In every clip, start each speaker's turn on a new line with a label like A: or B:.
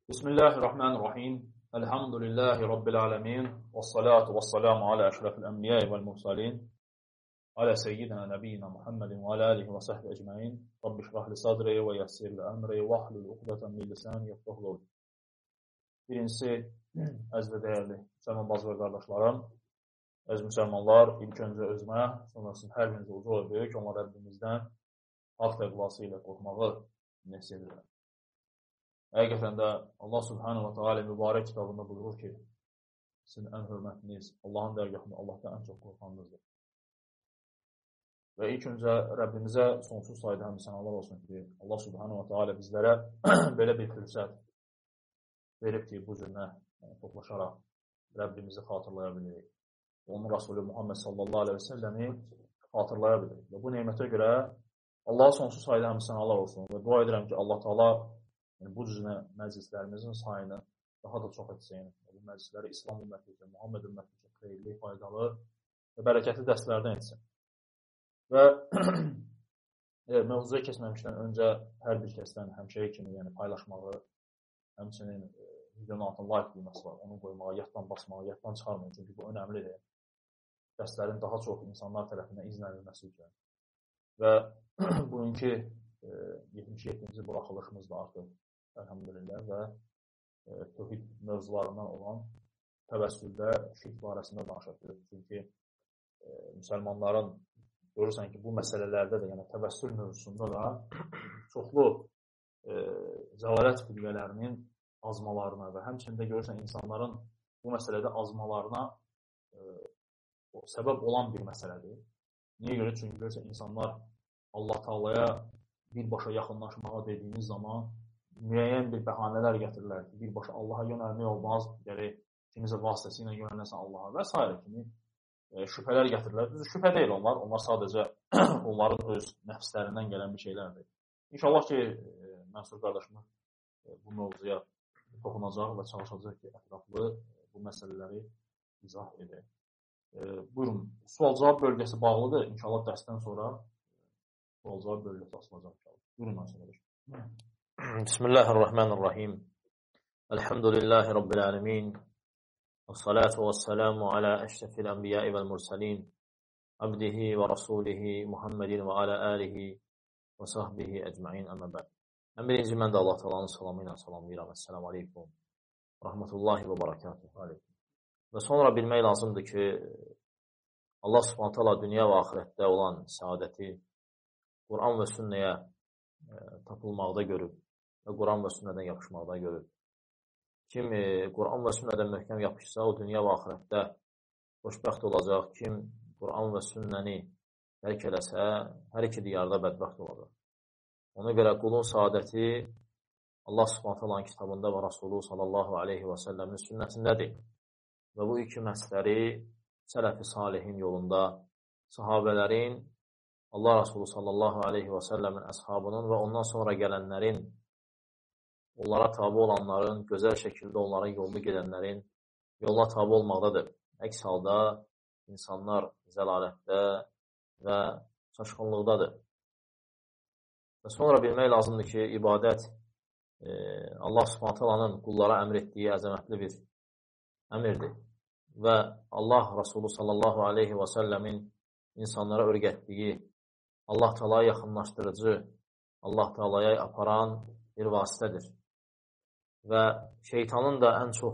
A: Bismillahirrahmanirrahim. Elhamdülillahi Rabbil alemin. Və salatu və salamu alə əşrafil ənbiyyə vəl mursalin. Alə seyyidina nəbiyyina Muhammedin və alə alihi və səhbi əcməin. Rabbi şrah li sadri və yassir li əmri və ahlul uqdatan min lisani yefqahu qawli. Birincisi, əziz və dəyərli müsəlman bacı və qardaşlarım, əziz müsəlmanlar, ilk öncə özümə, sonrasında hər birinizə ucu və böyük olan Rəbbimizdən haqq təqvası ilə qorxmağı nəsihət edirəm. Həqiqətən də Allah Subhanahu wa Ta'ala mübarək kitabında buyurur ki, sizin ən hörmətiniz Allahın dərgahında Allahdan ən çox qorxanınızdır. Və ilk öncə Rəbbimizə sonsuz sayda həmd sənalar olsun ki, Allah Subhanahu wa Ta'ala bizlərə belə bir fürsət verib ki, bu cürünə toplaşaraq Rəbbimizi xatırlaya bilirik. Onun Rasulü Muhammed sallallahu aleyhi ve selləmi xatırlaya bilirik. Və bu neymətə görə Allah'a sonsuz sayda həmd sənalar olsun və dua edirəm ki, Allah Ta'ala bu cüzünə məclislərimizin sayını daha da çox etsin. Bu məclisləri İslam ümməti üçün, Muhammed ümməti üçün xeyirli, faydalı və bərəkətli dərslərdən etsin. Və mövzuya keçməmişdən öncə hər bir kəsdən həmşəyi kimi paylaşmağı, həmçinin videonun altına like düyməsi var, onu qoymağı, yaddan basmağı, yaddan çıxarmayın. Çünki bu önəmlidir. Dərslərin daha çox insanlar tərəfindən izlənilməsi üçün. Və bugünkü 77-ci buraxılışımız da artıq əlhamdülillah və tövhid mövzularından olan təvəssüldə şirk barəsində danışacağıq. Çünki müsəlmanların görürsən ki, bu məsələlərdə də, yəni təvəssül mövzusunda da çoxlu zəlalət firqələrinin azmalarına və həmçində görürsən insanların bu məsələdə azmalarına səbəb olan bir məsələdir. Niyə görə? Çünki görürsən insanlar Allah Taalaya birbaşa yaxınlaşmağa dediyimiz zaman müəyyən bir bəhanələr gətirirlər ki, birbaşa Allaha yönəlmək olmaz, gərək kimisə vasitəsilə yönəlməsən Allaha və s. kimi şübhələr gətirirlər. Düzdür, şübhə deyil onlar. Onlar sadəcə onların öz nəfslərindən gələn bir şeylərdir. İnşallah ki, Mənsur qardaşımız bu mövzuya toxunacaq və çalışacaq ki, ətraflı bu məsələləri izah edək. Buyurun, sual-cavab bölgəsi bağlıdır. İnşallah dərsdən sonra sual-cavab bölgəsi açılacaq. Buyurun, Mənsur qardaşım.
B: Bismillahirrahmanirrahim. Elhamdülillahi Rabbil alemin. Vessalatu vesselamu ala eşrefil enbiya'i vel mursalin. Abdihi ve rasulihi Muhammedin ve ala alihi ve sahbihi ecma'in amma ba'd. Ən birinci mən də Allah Taala'nın salamı ilə salamlayıram. Esselamu aleykum. Rahmetullahi ve barakatuhu. Və sonra bilmək lazımdır ki, Allah Subhanahu Taala dünya və axirətdə olan səadəti Quran və sünnəyə tapılmaqda görüb və Quran və sünnədən yapışmaqda görüb. Kim Quran və sünnədən möhkəm yapışsa, o dünya və axirətdə xoşbəxt olacaq. Kim Quran və sünnəni tərk eləsə, hər iki diyarda bədbəxt olacaq. Ona görə qulun saadəti Allah Subhanahu Taala'nın kitabında və Rasulü sallallahu aleyhi və səlləmin sünnəsindədir. Və bu iki məsləri sələf-i salihin yolunda sahabələrin, Allah Rasulü sallallahu aleyhi və səlləmin əshabının və ondan sonra gələnlərin, onlara tabi olanların, gözəl şəkildə onların yolunu gedənlərin yoluna tabi olmaqdadır. Əks halda insanlar zəlalətdə və çaşqınlıqdadır. Və sonra bilmək lazımdır ki, ibadət Allah Subhanahu Taala'nın qullara əmr etdiyi əzəmətli bir əmrdir. Və Allah Rasulü sallallahu aleyhi və səlləmin insanlara öyrətdiyi Allah Taala'ya yaxınlaşdırıcı, Allah Taala'ya aparan bir vasitədir. Və şeytanın da ən çox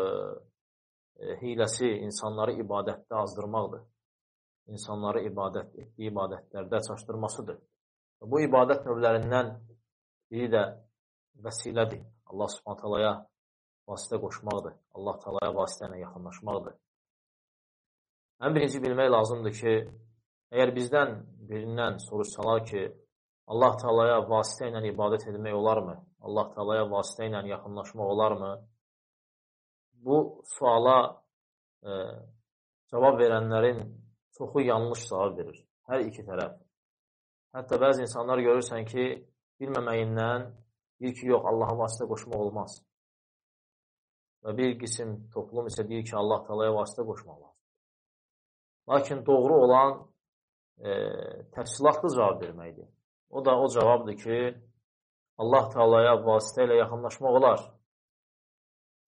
B: hiləsi insanları ibadətdə azdırmaqdır. İnsanları etdiyi ibadətlərdə çaşdırmasıdır. Və bu ibadət növlərindən biri də vəsilədir. Allah Subhanahu Taala'ya vasitə qoşmaqdır. Allah Taala'ya vasitə ilə yaxınlaşmaqdır. Ən birinci bilmək lazımdır ki, əgər bizdən birindən soruşsalar ki, Allah Taala'ya vasitə ilə ibadət etmək olarmı? Allah Taala'ya vasitə ilə yaxınlaşmaq olarmı? Bu suala cavab verənlərin çoxu yanlış cavab verir. Hər iki tərəf. Hətta bəzi insanlar görürsən ki, bilməməyindən deyir ki, yox, Allaha vasitə qoşmaq olmaz. Və bir qism toplum isə deyir ki, Allah Taala'ya vasitə qoşmaq lazım. Lakin doğru olan təfsilatlı cavab verməkdir. O da o cavabdır ki, Allah Taala'ya vasitə ilə yaxınlaşmaq olar.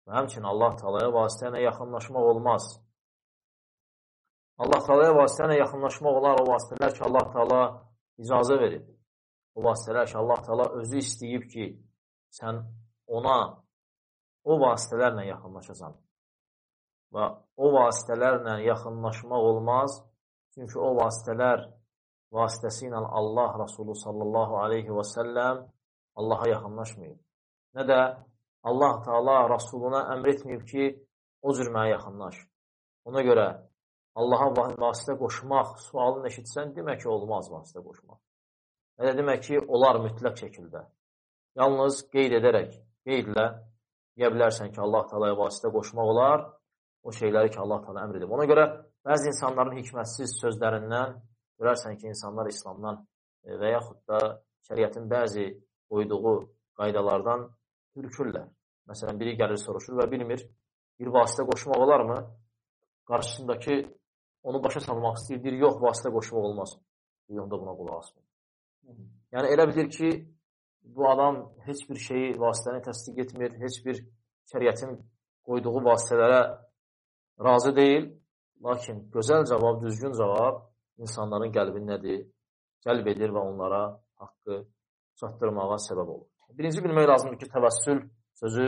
B: Və həmçinin Allah Taalaya vasitə ilə yaxınlaşmaq olmaz. Allah Taalaya vasitə ilə yaxınlaşmaq olar o vasitələr ki, Allah Taala icazə verib. O vasitələr ki, Allah Taala özü istəyib ki, sən ona o vasitələrlə yaxınlaşasan. Və o vasitələrlə yaxınlaşmaq olmaz. Çünki o vasitələr vasitəsilə Allah Rasulü sallallahu aleyhi və səlləm Allaha yaxınlaşmayıb. Nə də Allah Taala Rasuluna əmr etməyib ki, o cür mənə yaxınlaş. Ona görə Allaha vasitə qoşmaq sualını eşitsən, demək ki, olmaz vasitə qoşmaq. Nə də demək ki, olar mütləq şəkildə. Yalnız qeyd edərək, qeydlə deyə bilərsən ki, Allah Taalaya vasitə qoşmaq olar, o şeyləri ki, Allah Taala əmr edib. Ona görə bəzi insanların hikmətsiz sözlərindən görərsən ki, insanlar İslamdan və yaxud da şəriətin bəzi qoyduğu qaydalardan hürkürlər. Məsələn, biri gəlir soruşur və bilmir, bir vasitə qoşmaq olarmı? Qarşısındakı onu başa salmaq istəyir, deyir, yox, vasitə qoşmaq olmaz. Onda buna qulaq asmır. Yəni, elə bilir ki, bu adam heç bir şeyi, vasitəni təsdiq etmir, heç bir şəriətin qoyduğu vasitələrə razı deyil. Lakin gözəl cavab, düzgün cavab insanların qəlbini nədir? Cəlb edir və onlara haqqı çatdırmağa səbəb olur. Birinci bilmək lazımdır ki, təvəssül sözü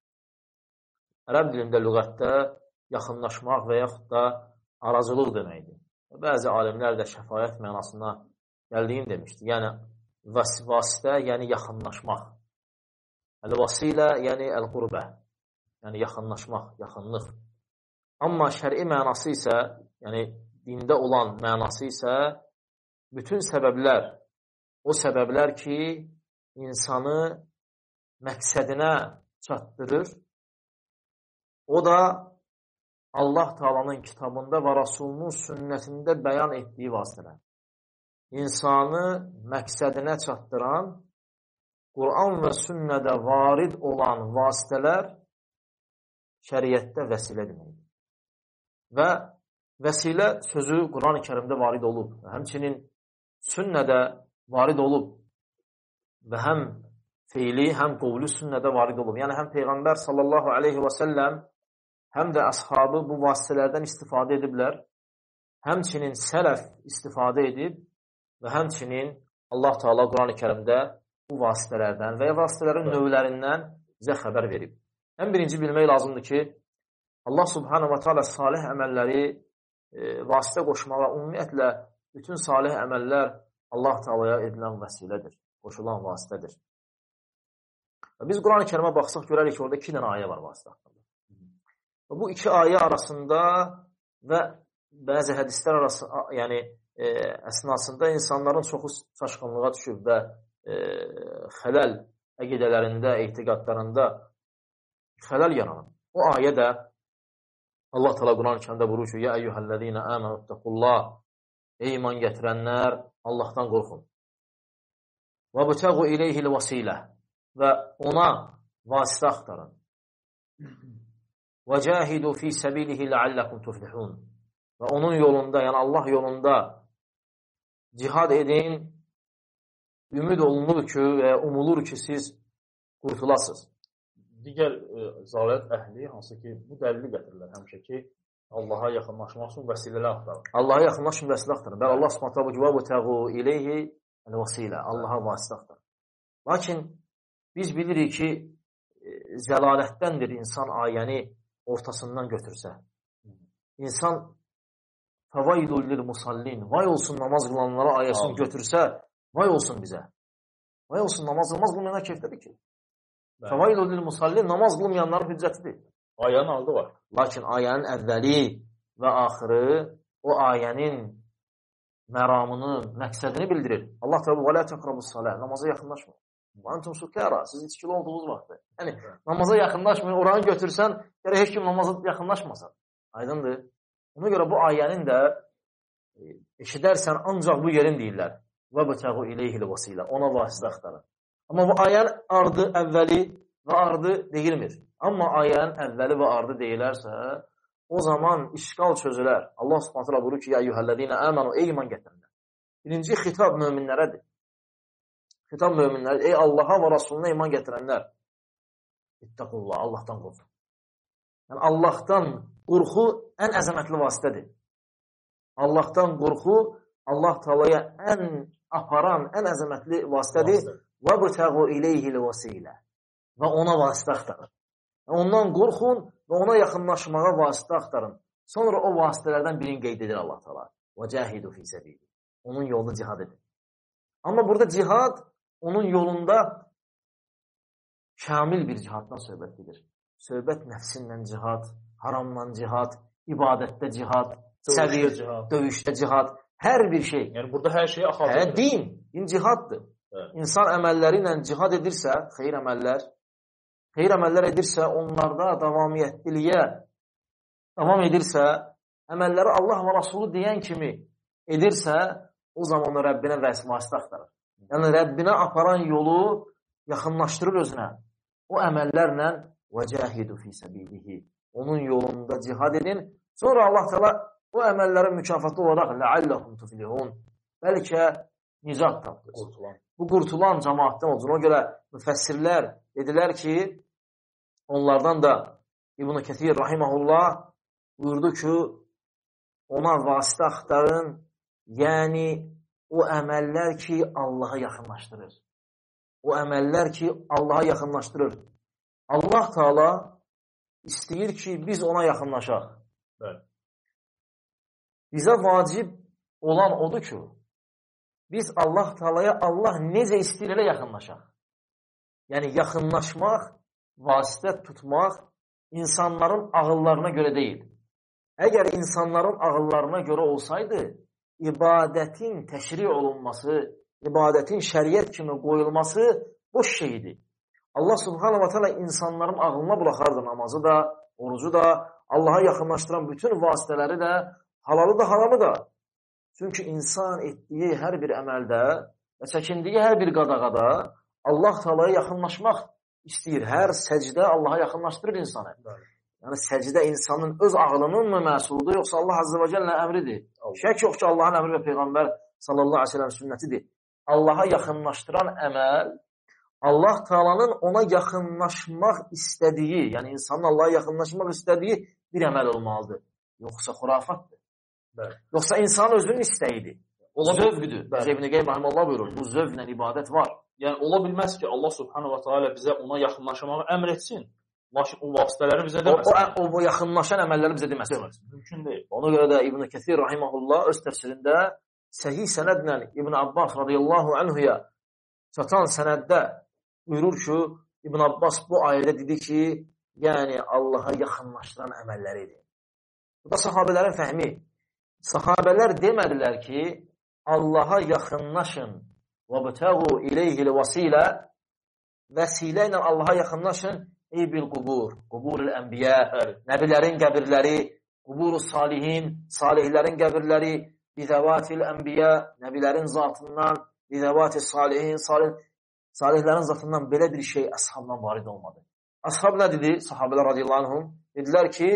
B: ərəb dilində, lüğətdə yaxınlaşmaq və yaxud da aracılıq deməkdir. Bəzi alimlər də şəfayət mənasına gəldiyini demişdir. Yəni, vasitə, yəni yaxınlaşmaq. Əl-vasilə, yəni əl-qurbə. Yəni, yaxınlaşmaq, yaxınlıq. Amma şəri mənası isə, yəni dində olan mənası isə bütün səbəblər, o səbəblər ki, insanı məqsədinə çatdırır. O da Allah Taala'nın kitabında və Rasulunun sünnətində bəyan etdiyi vasitələr. İnsanı məqsədinə çatdıran, Quran və sünnədə varid olan vasitələr şəriətdə vəsilə deməkdir. Və vəsilə sözü Quran-ı Kərimdə varid olub. Həmçinin sünnədə varid olub. Və həm feili, həm qovlu sünnədə varid olub. Yəni, həm Peyğəmbər sallallahu aleyhi və səlləm, həm də əshabı bu vasitələrdən istifadə ediblər. Həmçinin sələf istifadə edib və həmçinin Allah Taala Quran-ı Kərimdə bu vasitələrdən və ya vasitələrin növlərindən bizə xəbər verib. Ən birinci bilmək lazımdır ki, Allah Subhanahu wa Taala salih əməlləri vasitə qoşmağa, ümumiyyətlə bütün salih əməllər Allah Taalaya edilən vəsilədir, qoşulan vasitədir. Və biz Quran-ı Kərimə baxsaq görərik ki, orada 2 dənə ayə var vasitə haqqında. Və bu 2 ayə arasında və bəzi hədislər arasında, yəni əsnasında insanların çoxu çaşqınlığa düşüb və xələl əqidələrində, etiqadlarında xələl yaranır. O ayə də Allah Teala Quran-ı Kərimdə buyurur ki: "Ya eyyuhellezine amenu ittaqullah." Ey iman gətirənlər, Allahdan qorxun. "Və butəğu ileyhil vasilə." Və ona vasitə axtarın. "Və cahidu fi sabilihi leallekum tuflihun." Və onun yolunda, yəni Allah yolunda cihad edin. Ümid olunur ki və umulur ki, siz qurtulasınız.
A: Digər zalət əhli hansı ki, bu dəlili gətirirlər həmişə ki, Allaha yaxınlaşmaq üçün vəsilələr axtarır.
B: Allaha yaxınlaşmaq üçün vəsilə axtarır. Bəli, Allah Subhanahu taala bu təğu ileyhi el-vasilə. Allaha vasitə axtarır. Lakin biz bilirik ki, zəlalətdəndir insan ayəni ortasından götürsə. İnsan fəvaidul lil musallin, vay olsun namaz qılanlara ayəsini götürsə, vay olsun bizə. Vay olsun namaz qılmayanlar keyfdədir ki. Fəvaidul lil musallin, namaz qılmayanların hüccətidir.
A: Ayənin aldı var.
B: Lakin ayənin əvvəli və axırı o ayənin məramını, məqsədini bildirir. Allah təala "Və la təqrabus-salah", namaza yaxınlaşmayın. "Və antum sukara", siz içkili olduğunuz vaxtda. Yəni namaza yaxınlaşmayın, oranı götürsən, gərək heç kim namaza yaxınlaşmasın. Aydındır? Ona görə bu ayənin də eşidərsən ancaq bu yerin deyirlər. "Və butəğu ileyhil vasilə", ona vasitə axtarın. Amma bu ayənin ardı, əvvəli və ardı deyilmir. Amma ayənin əvvəli və ardı deyilərsə, o zaman işqal çözülər. Allah Subhanahu taala buyurur ki: "Ya eyyuhellezine amenu", ey iman gətirənlər. Birinci xitab möminlərədir. Xitab möminlərdir. Ey Allaha və Rasuluna iman gətirənlər. İttaqullah, Allahdan qorxun. Yəni, Allahdan qorxu ən əzəmətli vasitədir. Allahdan qorxu Allah Taalaya ən aparan, ən əzəmətli vasitədir. وَبْتَغُوا إِلَيْهِ الْوَسِيلَ Və ona vasitə axtarın. Ondan qorxun və ona yaxınlaşmağa vasitə axtarın. Sonra o vasitələrdən birini qeyd edir Allah Taala. وَجَاهِدُوا فِي سَبِيلِهِ Onun yolunda cihad edin. Amma burada cihad onun yolunda kamil bir cihaddan söhbət edir. Söhbət nəfsinlə cihad, haramla cihad, ibadətdə cihad, səbir, döyüşdə cihad, hər bir şey.
A: Yəni burada hər şey axardır.
B: Din cihaddır. İnsan əməlləri ilə cihad edirsə, xeyir əməllər edirsə, onlarda davamiyyətliyə davam edirsə, əməlləri Allah və Rasulü deyən kimi edirsə, o zaman o Rəbbinə vasitə axtarır. Yəni, Rəbbinə aparan yolu yaxınlaşdırır özünə. O əməllərlə وَجَاهِدُ فِي سَبِيلِهِ Onun yolunda cihad edin. Sonra Allah Teala o əməllərin mükafatı olaraq لَعَلَّهُمْ تُفْلِحُونَ Bəlkə nicat tapdınız. Bu qurtulan cəmaatdan olsun. Ona görə müfəssirlər dedilər ki, onlardan da İbn-i Kəthir rahiməhullah buyurdu ki, ona vasitə axtarın, yəni o əməllər ki, Allaha yaxınlaşdırır. O əməllər ki, Allaha yaxınlaşdırır. Allah Teala istəyir ki, biz ona yaxınlaşaq. Bizə vacib olan odur ki, biz Allah Teala'ya Allah necə istəyir elə yaxınlaşaq. Yəni, yaxınlaşmaq, vasitə tutmaq insanların ağıllarına görə deyil. Əgər insanların ağıllarına görə olsaydı, ibadətin təşri olunması, ibadətin şəriət kimi qoyulması boş şeydir. Allah Subhanahu wa Ta'ala insanların ağlına buraxardı namazı da, orucu da, Allaha yaxınlaşdıran bütün vasitələri də, halalı da, haramı da. Çünki insan etdiyi hər bir əməldə və çəkindiyi hər bir qadağada Allah Teala'ya yaxınlaşmaq istəyir. Hər səcdə Allaha yaxınlaşdırır insanı. Yəni, səcdə insanın öz ağlının mı məhsuludur, yoxsa Allah Azze və Cəllə əmridir? Şək yox ki, Allahın əmri və Peyğəmbər sallallahu aleyhi ve sellem sünnətidir. Allaha yaxınlaşdıran əməl, Allah Teala'nın ona yaxınlaşmaq istədiyi, yəni insanın Allaha yaxınlaşmaq istədiyi bir əməl olmalıdır. Yoxsa xurafatdır. Yoxsa insanın özünün istəyidir. Zövqüdür. İbn-i Qeym rahimehullah buyurur. Bu zövqlə ibadət var.
A: Yəni, ola bilməz ki, Allah Subhanahu wa Ta'ala bizə ona yaxınlaşmağı əmr etsin. Lakin o vasitələri bizə deməsin.
B: O yaxınlaşan əməlləri bizə deməsin.
A: Mümkün deyil.
B: Ona görə də İbn-i Kəthir rahimehullah öz təfsirində səhih sənədlə İbn Abbas radiyallahu anhuya çatan sənəddə buyurur ki, İbn Abbas bu ayədə dedi ki, yəni Allaha yaxınlaşdıran əməlləridir. Bu da sahabələrin fəhmi. Sahabələr demədilər ki, Allaha yaxınlaşın وَبْتَغُوا إِلَيْهِ الْوَسِيلَ Vəsilə ilə Allaha yaxınlaşın ey bil qubur, quburul ənbiyə, nəbilərin qəbirləri, quburu salihin, salihlərin qəbirləri, bizəvatil ənbiyə, nəbilərin zatından, bizəvatil salihin, salihlərin zatından belə bir şey əshabdan varid olmadı. Ashab nə dedi? Sahabələr radiyallahu anhum dedilər ki,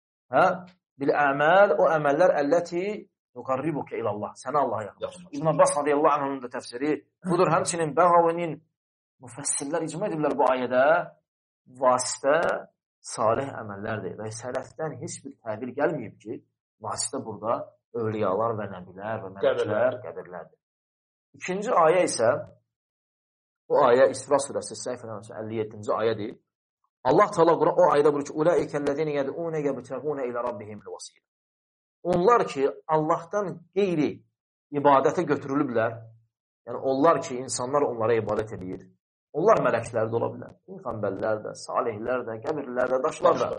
B: bil-əməl, o əməllər əlləti yuqarribuka ilallah. Sənə Allaha yaxınlaşır. İbn Abbas radiyallahu anhunun da təfsiri budur. Həmçinin Bəğavinin müfəssirlər icma ediblər bu ayədə vasitə salih əməllərdir. Və sələfdən heç bir təbir gəlməyib ki, vasitə burada övliyalar və nəbilər və mələklər, qəbirlərdir. İkinci ayə isə o ayə İsra surəsi 57-ci ayədir. Allah Teala o ayədə buyurur ki, "Ulaikellezine yed'un yebtaguna ila rabbihim al-vasila." Onlar ki, Allahdan qeyri ibadətə götürülüblər, yəni onlar ki, insanlar onlara ibadət edir. Onlar mələklər də ola bilər, peyğəmbərlər də, salihlər də, qəbirlər də, daşlar da.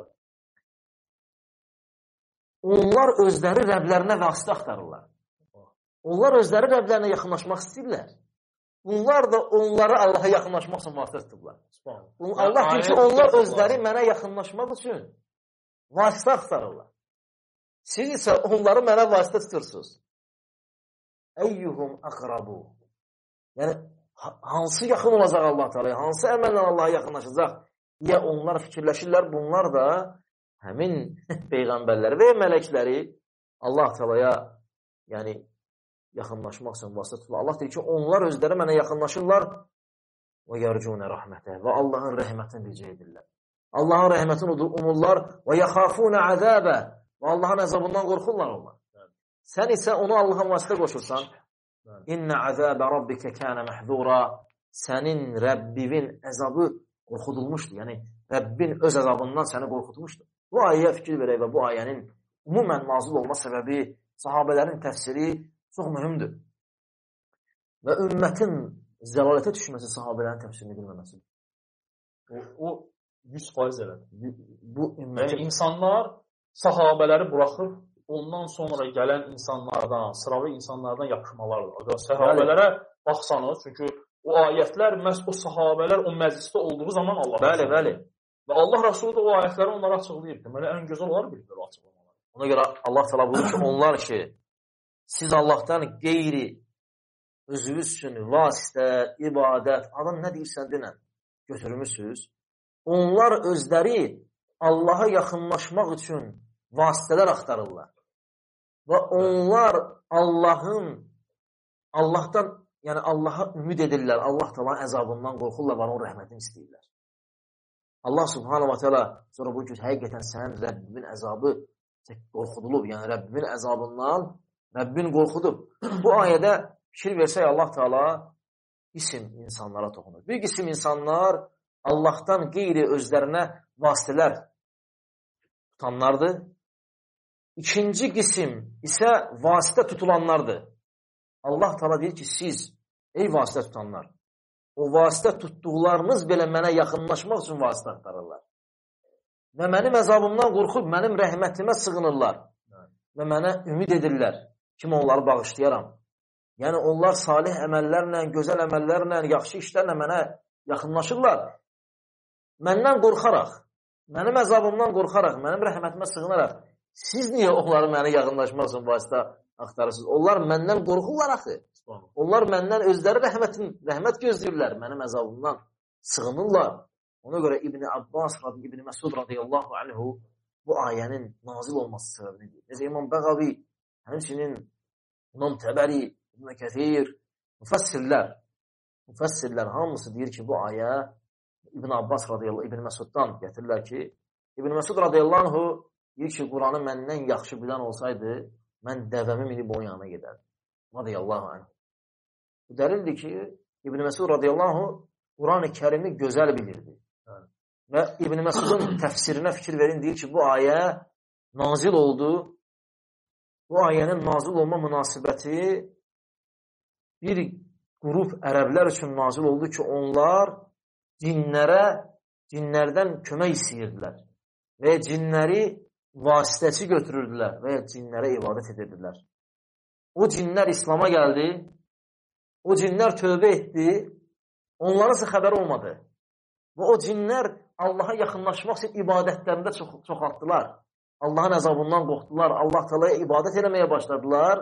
B: Onlar özləri Rəblərinə vasitə axtarırlar. Onlar özləri Rəblərinə yaxınlaşmaq istəyirlər. Bunlar da onları Allaha yaxınlaşmaq üçün vasitə tuturlar. Allah deyir ki, onlar özləri mənə yaxınlaşmaq üçün vasitə axtarırlar. Siz isə onları mənə vasitə tutursunuz. Əyyuhum əqrabu. Yəni, hansı yaxın olacaq Allah Teala'ya, hansı əməllə Allaha yaxınlaşacaq deyə onlar fikirləşirlər. Bunlar da həmin peyğəmbərləri və mələkləri Allah Teala'ya yəni, yaxınlaşmaq üçün vasitə tuturlar. Allah deyir ki, onlar özləri mənə yaxınlaşırlar və yərcunə rəhmətə və Allahın rəhmətini rica edirlər. Allahın rəhmətini umurlar və yaxafuna azabə və Allahın əzabından qorxurlar onlar. Sən isə onu Allahın vasitə qoşursan, İnnə azabə rabbikə kənə məhzura, sənin Rəbbinin əzabı qorxudulmuşdur. Yəni, Rəbbin öz əzabından səni qorxutmuşdur. Bu ayəyə fikir verək və bu ayənin umumən nazil olma səbəbi, sahabələrin təfsiri çox mühümdür. Və ümmətin zəlalətə düşməsi sahabələrin təfsirini bilməməsidir.
A: O 100% elədir.
B: Bu ümmətin...
A: Yəni, insanlar sahabələri buraxıb, ondan sonra gələn insanlardan, sıravi insanlardan yapışmalardır. Sahabələrə baxsanız, çünki o ayətlər məhz o sahabələr o məclisdə olduğu zaman Allah
B: Bəli, bəli.
A: Və Allah Rasulü da o ayətləri onlara açıqlayıb. Deməli, ən gözəl olar bilir o açıqlamalar.
B: Ona görə Allah təala buyurur ki, onlar ki, siz Allahdan qeyri özünüz üçün vasitə, ibadət, adam nə deyirsən denən götürmüsünüz. Onlar özləri Allaha yaxınlaşmaq üçün vasitələr axtarırlar. Və onlar Allahdan, yəni Allaha ümid edirlər, Allah təala əzabından qorxurlar və onun rəhmətini istəyirlər. Allah subhanahu wa ta'ala sonra bu ki, həqiqətən sənin Rəbbin əzabı qorxudulub, yəni Rəbbin əzabından Rəbbin qorxudub. Bu ayədə fikir versək Allah Teala isim insanlara toxunur. Bir qisim insanlar Allahdan qeyri özlərinə vasitələr tutanlardır. İkinci qisim isə vasitə tutulanlardır. Allah Teala deyir ki, siz ey vasitə tutanlar, o vasitə tutduqlarınız belə mənə yaxınlaşmaq üçün vasitə axtarırlar. Və mənim əzabımdan qorxub, mənim rəhmətimə sığınırlar. Və mənə ümid edirlər. Kim onları bağışlayaram. Yəni, onlar salih əməllərlə, gözəl əməllərlə, yaxşı işlərlə mənə yaxınlaşırlar. Məndən qorxaraq, mənim əzabımdan qorxaraq, mənim rəhmətimə sığınaraq, siz niyə onları mənə yaxınlaşmaq üçün vasitə axtarırsınız? Onlar məndən qorxurlar axı. Onlar məndən özləri rəhmət gözləyirlər, mənim əzabımdan sığınırlar. Ona görə İbn Abbas, İbn Məsud radiyallahu anhu bu ayənin nazil olması səbəbini deyir. Necə İmam Bəğavi, həmçinin İmam Təbəri, İbn Kəthir, müfəssirlər hamısı deyir ki, bu ayə İbn Abbas radiyallahu, İbn Məsuddan gətirirlər ki, İbn Məsud radiyallahu anhu deyir ki, Quranı məndən yaxşı bilən olsaydı, mən dəvəmi minib o yana gedərdim. Radiyallahu anhu. Bu dəlildir ki, İbn Məsud radiyallahu anhu Quran-ı Kərimi gözəl bilirdi. Və İbn Məsudun təfsirinə fikir verin, deyir ki, bu ayə nazil oldu. Bu ayənin nazil olma münasibəti bir qrup ərəblər üçün nazil oldu ki, onlar cinlərdən kömək istəyirdilər və cinləri vasitəçi götürürdülər və cinlərə ibadət edirdilər. O cinlər İslam'a gəldi, o cinlər tövbə etdi, onların isə xəbər olmadı. Və o cinlər Allaha yaxınlaşmaq üçün ibadətlərində çoxaltdılar. Allahın əzabından qorxdular, Allah Teala'ya ibadət eləməyə başladılar.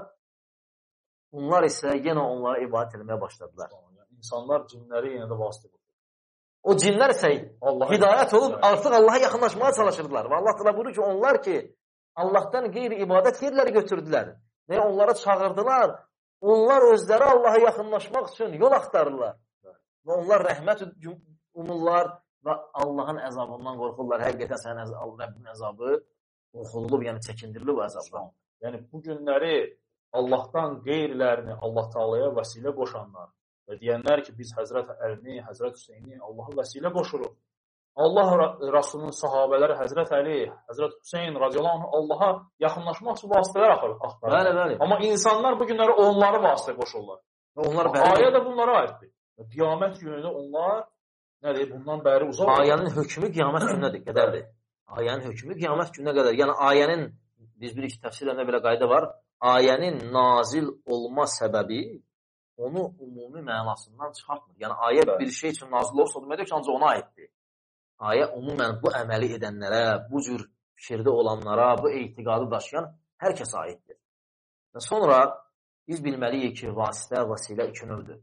B: Bunlar isə yenə onlara ibadət eləməyə başladılar.
A: İnsanlar cinləri yenə də vasitə qoydu.
B: O cinlər isə hidayət olub artıq Allaha yaxınlaşmaya çalışırdılar. Və Allah Teala buyurur ki, onlar ki Allahdan qeyri ibadət yerləri götürdülər və onlara çağırdılar. Onlar özləri Allaha yaxınlaşmaq üçün yol axtarırlar. Və onlar rəhmət umurlar və Allahın əzabından qorxurlar. Həqiqətən sənin Rəbbin əzabı qorxulub, yəni çəkindirilib o əzabdan.
A: Yəni bu günləri Allahdan qeyrilərini Allah Teala'ya vəsilə qoşanlar və deyənlər ki, biz Həzrət Əlini, Həzrət Hüseyni Allah'a vəsilə qoşuruq. Allah Rasulunun sahabələri Həzrət Əli, Həzrət Hüseyn radiyallahu anh Allaha yaxınlaşmaq üçün vasitələr axtarır.
B: Bəli.
A: Amma insanlar bu günləri onları vasitə qoşurlar. Ayə də bunlara aiddir. Qiyamət günündə onlar nədir? Bundan bəri uzaq.
B: Ayənin hökmü qiyamət gününədir, qədərdir. Ayənin hökmü qiyamət gününə qədər. Yəni ayənin, biz bilirik ki, təfsirlərində belə qayda var. Ayənin nazil olma səbəbi onu ümumi mənasından çıxartmır. Yəni ayə bir şey üçün nazil olsa, o demək ki, ancaq ona aiddir. Ayə umumən bu əməli edənlərə, bu cür fikirdə olanlara, bu etiqadı daşıyan hər kəsə aiddir. Və sonra biz bilməliyik ki, vasitə, vəsilə iki növdür.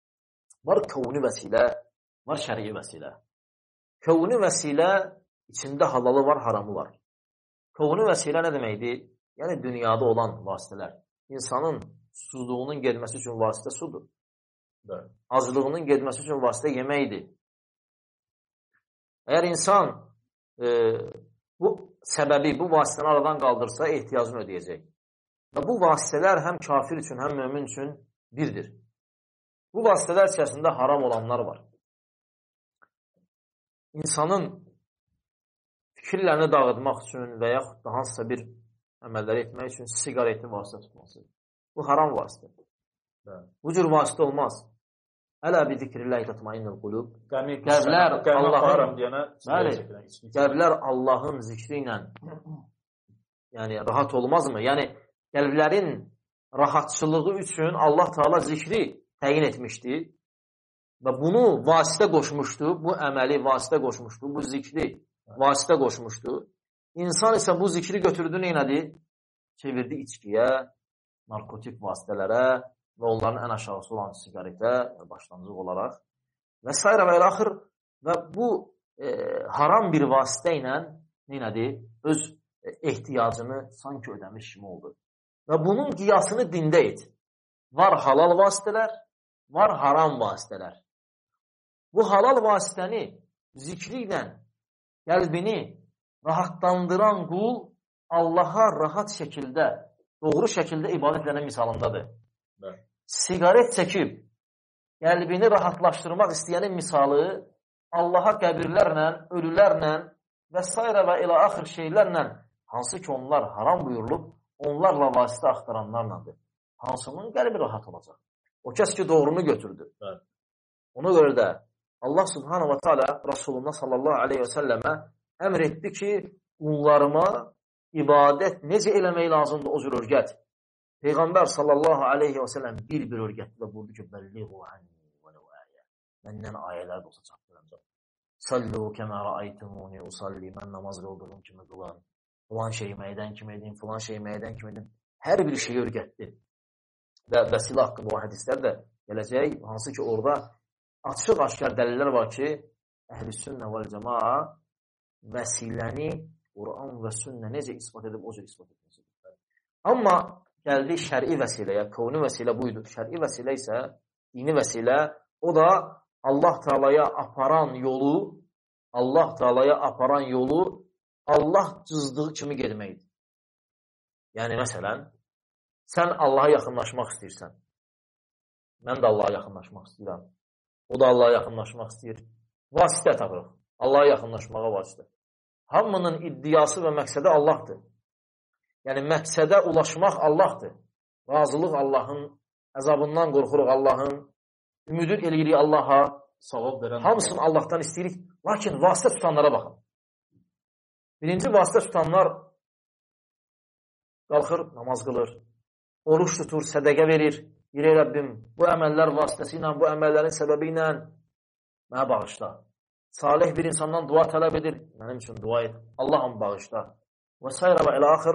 B: Var kavuni vəsilə, var şərii vəsilə. Kavuni vəsilə içində halalı var, haramı var. Kavuni vəsilə nə deməkdir? Yəni dünyada olan vasitələr. İnsanın susuzluğunun gedməsi üçün vasitə sudur. Acılığının gedməsi üçün vasitə yeməkdir. Əgər insan bu səbəbi, bu vasitəni aradan qaldırsa ehtiyacını ödəyəcək. Və bu vasitələr həm kafir üçün, həm mömin üçün birdir. Bu vasitələr içərisində haram olanlar var. İnsanın fikirlərini dağıtmaq üçün və yaxud da hansısa bir əməlləri etmək üçün siqareti vasitə tutması. Bu haram vasitədir. Bu cür vasitə olmaz. Ələ bi zikrilləhi tatmainnul qulub. Qəlblər Allahın zikri ilə rahat olmazmı? Yəni qəlblərin rahatçılığı üçün Allah Teala zikri təyin etmişdi və bunu vasitə qoşmuşdu, bu əməli vasitə qoşmuşdu, bu zikri vasitə qoşmuşdu. İnsan isə bu zikri götürdü, neynədi? Çevirdi içkiyə, narkotik vasitələrə və onların ən aşağısı olan sigaretə başlanğıc olaraq və s. və ilaxır və bu haram bir vasitə ilə neynədi? Öz ehtiyacını sanki ödəmiş kimi oldu. Və bunun qiyasını dində et. Var halal vasitələr, var haram vasitələr. Bu halal vasitəni zikri ilə qəlbini rahatlandıran qul Allaha rahat şəkildə, doğru şəkildə ibadət edənə misalındadır. Sigaret çəkib qəlbini rahatlaşdırmaq istəyənin misalı Allaha qəbirlərlə, ölülərlə və s. və ilə axır şeylərlə, hansı ki onlar haram buyurulub, onlarla vasitə axtaranlarladır. Hansının qəlbi rahat olacaq? O kəs ki doğrunu götürdü. Ona görə də Allah subhanahu wa ta'ala Rasulullah sallallahu aleyhi və səlləmə əmr etdi ki, qullarıma ibadət necə eləmək lazımdır, o cür örgət. Peyğəmbər sallallahu aleyhi və səlləm bir örgətdə və buyurdu ki, bəlliğu anni və ləv ayə. Məndən ayələr də olsa çatdıracaq. Sallu kəmə rəaytumuni usalli. Mən namaz qıldığım kimi qılan. Filan şeyi məydən kimi edin, filan şeyi məydən kimi edin. Hər bir şeyi örgətdi. Və vəsilə haqqında o hədislər də gələcək. Hansı ki, orada açıq-aşkar dəlillər var ki, əhl-i sünnə vəl cəmaa vəsiləni Quran və sünnə necə ispat edib, o cür ispat etməsidir. Amma gəldi şəri vəsiləyə, kavni vəsilə buydu. Şəri vəsilə isə, dini vəsilə, o da Allah Teala'ya aparan yolu, Allah cızdığı kimi gedməkdir. Yəni, məsələn, sən Allaha yaxınlaşmaq istəyirsən. Mən də Allaha yaxınlaşmaq istəyirəm. O da Allaha yaxınlaşmaq istəyir. Vasitə tapırıq. Allaha yaxınlaşmağa vasitə. Hamının iddiası və məqsədi Allahdır. Yəni, məqsədə ulaşmaq Allahdır. Razılıq Allahın, əzabından qorxuruq Allahın, ümid eləyirik Allaha, hamısını Allahdan istəyirik. Lakin vasitə tutanlara baxın. Birinci vasitə tutanlar qalxır, namaz qılır, oruç tutur, sədəqə verir. Deyir, Rəbbim, bu əməllər vasitəsi ilə, bu əməllərin səbəbi ilə mənə bağışla. Salih bir insandan dua tələb edir, mənim üçün dua et, Allahım bağışla. Və s. və ilə axır,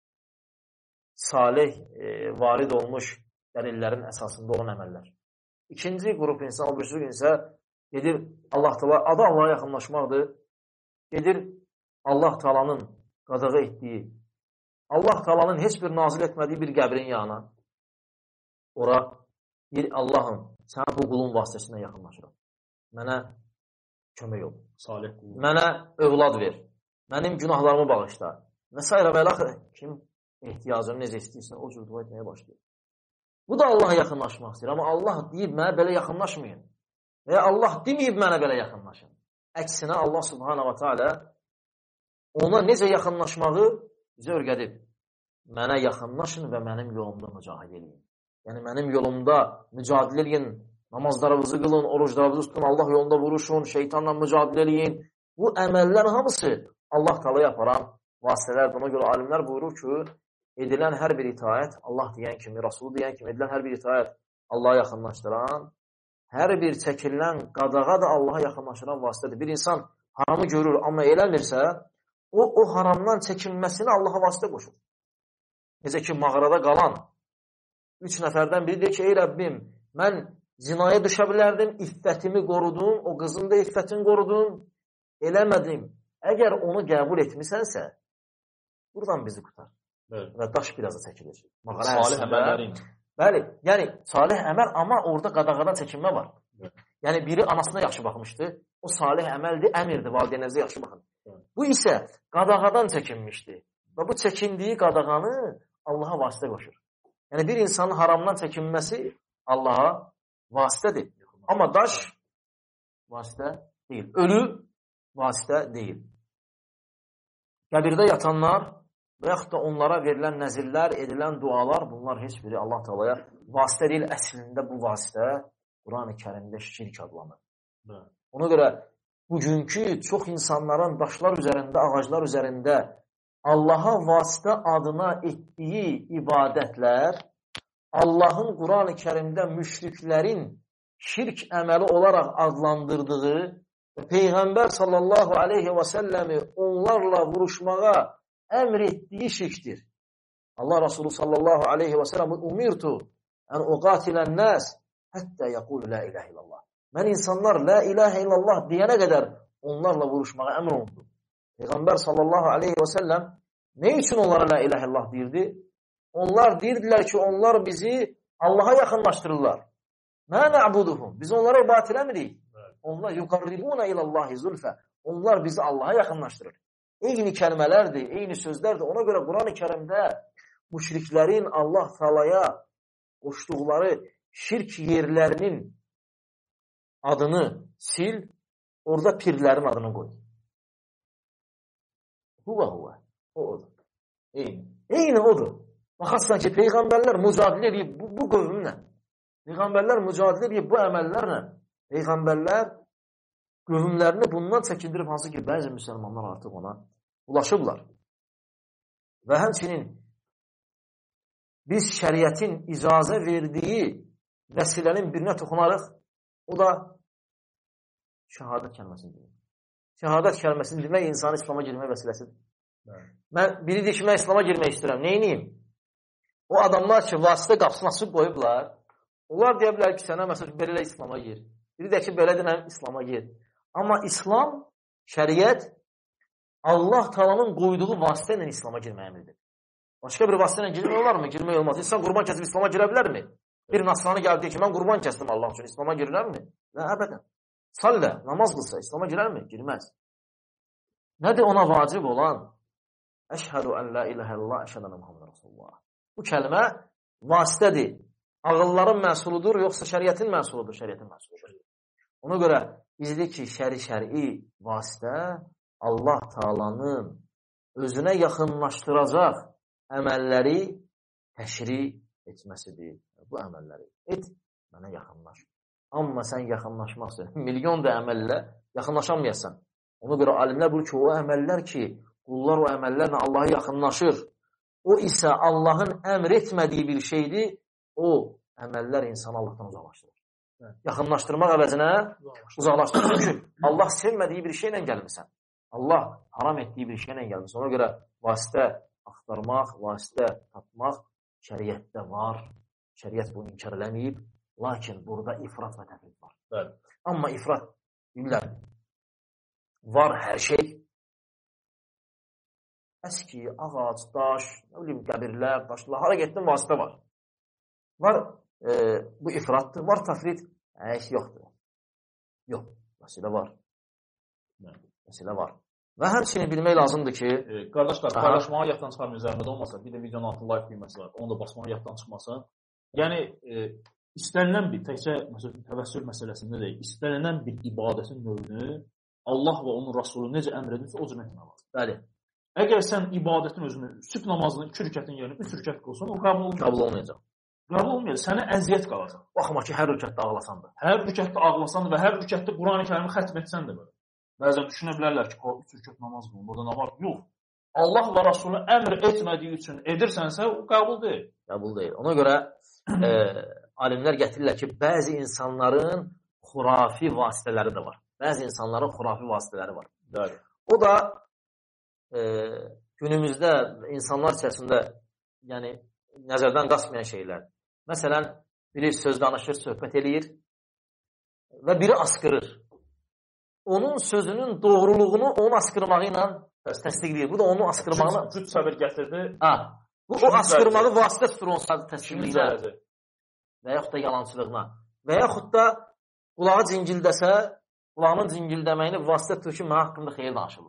B: salih varid olmuş dəlillərin əsasında olan əməllər. İkinci qrup insan, o birisi isə gedir, adı Allaha yaxınlaşmaqdır, gedir Allah Teala'nın qadağa etdiyi, Allah Teala'nın heç bir nazil etmədiyi bir qəbrin yanına, ora deyir, Allahım, sənə bu qulun vasitəsindən yaxınlaşıram. Mənə kömək ol. Mənə övlad ver. Mənim günahlarımı bağışla. Və s. və ilaxır. Kim ehtiyacını necə istəyirsə, o cür dua etməyə başlayır. Bu da Allaha yaxınlaşmaq istəyir. Amma Allah deyib, mənə belə yaxınlaşmayın. Və Allah deməyib, mənə belə yaxınlaşın. Əksinə, Allah subhanahu wa ta'ala ona necə yaxınlaşmağı bizə örgədib. Mənə yaxınlaşın və mənim yolumda mücahid edin. Yəni, mənim yolumda mücadilə edin, namazlarınızı qılın, oruclarınızı tutun, Allah yolunda vuruşun, şeytanla mücadilə edin. Bu əməllər hamısı Allah Teala'ya aparan vasitələrdir. Ona görə alimlər buyurur ki, edilən hər bir itaət, Allah deyən kimi, Rasulü deyən kimi, edilən hər bir itaət Allah'a yaxınlaşdıran, hər bir çəkilən qadağa da Allah'a yaxınlaşdıran vasitədir. Bir insan haramı görür, amma eləmirsə, o haramdan çəkinməsini Allah'a vasitə qoşur. Necə ki, mağarada qalan 3 nəfərdən biri deyir ki, ey Rəbbim, mən zinaya düşə bilərdim, iffətimi qorudum, o qızın da iffətini qorudum, eləmədim. Əgər onu qəbul etmisənsə, buradan bizi qutar. Və daş biraz da çəkilir.
A: Salih əməllərin.
B: Bəli, yəni salih əməl, amma orada qadağadan çəkinmə var. Yəni biri anasına yaxşı baxmışdı, o salih əməldir, əmirdir, valideynlərinizə yaxşı baxın. Bu isə qadağadan çəkinmişdir. Və bu çəkindiyi qadağanı Allaha vasitə qoşur. Yəni, bir insanın haramdan çəkinməsi Allaha vasitədir. Amma daş vasitə deyil. Ölü vasitə deyil. Qəbirdə yatanlar və yaxud da onlara verilən nəzirlər, edilən dualar, bunlar heç biri Allah Taalaya vasitə deyil. Əslində bu vasitə Quran-ı Kərimdə şirk adlanır. Ona görə bugünkü çox insanların daşlar üzərində, ağaclar üzərində Allaha vasitə adına etdiyi ibadətlər, Allahın Quran-ı Kərimdə müşriklərin şirk əməli olaraq adlandırdığı və Peyğəmbər sallallahu aleyhi və səlləmi onlarla vuruşmağa əmr etdiyi şirkdir. Allah Resulü sallallahu aleyhi və səlləm umirtu ən uqatilən nəs həttə yəqulu la ilahe illallah. Mən insanlar la ilahe illallah deyənə qədər onlarla vuruşmağa əmr olundu. Peyğəmbər sallallahu aleyhi və səlləm nə üçün onlara la ilahe illallah deyirdi? Onlar deyirdilər ki, onlar bizi Allaha yaxınlaşdırırlar. Mə nə'buduhum. Biz onlara ibadət eləmirik. Onlar yuqarribuna ilallahi zulfə. Onlar bizi Allaha yaxınlaşdırır. Eyni kəlmələrdir, eyni sözlərdir. Ona görə Quran-ı Kərimdə müşriklərin Allah Taalaya qoşduqları şirk yerlərinin adını sil, orada pirlərin adını qoy. Huvə. O odur. Eyni odur. Baxarsan ki, Peyğəmbərlər mücadilə edib bu qövmünlə. Peyğəmbərlər mücadilə edib bu əməllərlə. Peyğəmbərlər qövmlərini bundan çəkindirib, hansı ki, bəzi müsəlmanlar artıq ona ulaşıblar. Və həmçinin biz şəriətin icazə verdiyi vəsilənin birinə toxunarıq. O da şəhadət kəlməsini demək. Şəhadət kəlməsini demək insanı İslama girmək vəsiləsidir. Mən biri deyir ki, mən İslama girmək istəyirəm. Neyniyim? O adamlar ki, vasitə qapısını açıb qoyublar. Onlar deyə bilər ki, sənə məsələn belə İslama gir. Biri də ki, belə deyən İslama gir. Amma İslam, şəriət Allah Taala'nın qoyduğu vasitə ilə İslama girməyə əmrdir. Başqa bir vasitə ilə girmək olarmı? Girmək olmaz. İnsan qurban kəsib İslama girə bilərmi? Bir nasranı gəldi ki, mən qurban kəsdim Allah üçün. İslama girərmi? Nə, əbədən. Sallə, namaz qılsa İslama girərmi? Girməz. Nədir ona vacib olan? Əşhədu ən la ilahə illallah, əşhədu ənə Muhammed Rasulullah. Bu kəlmə vasitədir. Ağılların məhsuludur, yoxsa şəriətin məhsuludur? Şəriətin məhsuludur. Ona görə bizdir ki, şəri vasitə Allah Taala'nın özünə yaxınlaşdıracaq əməlləri təşri etməsidir. Bu əməlləri et, mənə yaxınlaş. Amma sən yaxınlaşmazsın. Milyon da əməllə yaxınlaşamayasan. Ona görə alimlər buyurur ki, o əməllər ki, qullar o əməllərlə Allaha yaxınlaşır. O isə Allahın əmr etmədiyi bir şeydir. O əməllər insanı Allahdan uzaqlaşdırır. Yaxınlaşdırmaq əvəzinə uzaqlaşdırır. Çünki Allah sevmədiyi bir şeylə gəlmirsən. Allah haram etdiyi bir şeylə gəlmirsən. Ona görə vasitə axtarmaq, vasitə tapmaq şəriətdə var. Şəriət bunu inkar eləməyib. Lakin burada ifrat və təfrid var.
A: Bəli.
B: Amma ifrat bilirlər, var hər şey. Əski, ağac, daş, nə bilim, qəbirlər, daşlar, hara getdin vasitə var. Var, bu ifratdır, var təfrid, heç yoxdur. Yox, vəsilə var. Vəsilə var. Və həmçinin bilmək lazımdır ki,
A: qardaşlar, paylaşmağı yaddan çıxarmayın, zəhmət olmasa, bir də videonun altı like düyməsi var, onu da basmağı yaddan çıxmasın. Yəni, istənilən bir, təkcə təvəssül məsələsində deyil, istənilən bir ibadətin növünü Allah və onun Rasulü necə əmr edirsə, o cür etmək lazım.
B: Bəli.
A: Əgər sən ibadətin özünü, sübh namazını 2 rükətin yerinə 3 rükət qılsan, o qəbul olmayacaq.
B: Qəbul olmayacaq.
A: Qəbul olmayacaq, sənə əziyyət qalacaq.
B: Baxma ki, hər rükətdə ağlasan da.
A: Hər rükətdə ağlasan da və hər rükətdə Quran-ı Kərimi xətm etsən də belə. Bəzən düşünə bilərlər ki, 3 rükət namaz qılın, burada nə var? Yox. Allah və Rasulü əmr etmədiyi üçün edirsənsə, o qəbul deyil.
B: Qəbul deyil. Ona görə alimlər gətirirlər ki, bəzi insanların xurafi vasitələri də var. Bəzi insanların xurafi vasitələri var.
A: Bəli.
B: O da günümüzdə insanlar içərisində yəni nəzərdən qaçmayan şeylər. Məsələn, biri söz danışır, söhbət eləyir və biri asqırır. Onun sözünün doğruluğunu onun asqırmağı ilə təsdiqləyir. Bu da onun asqırmağını...
A: Cüt səbir gətirdi.
B: Bu o asqırmağı vasitə tutur onun təsdiqliyinə və yaxud da yalançılığına. Və yaxud da qulağı cingildəsə, qulağının cingildəməyini vasitə tutur ki, mənə haqqında xeyir danışırlar.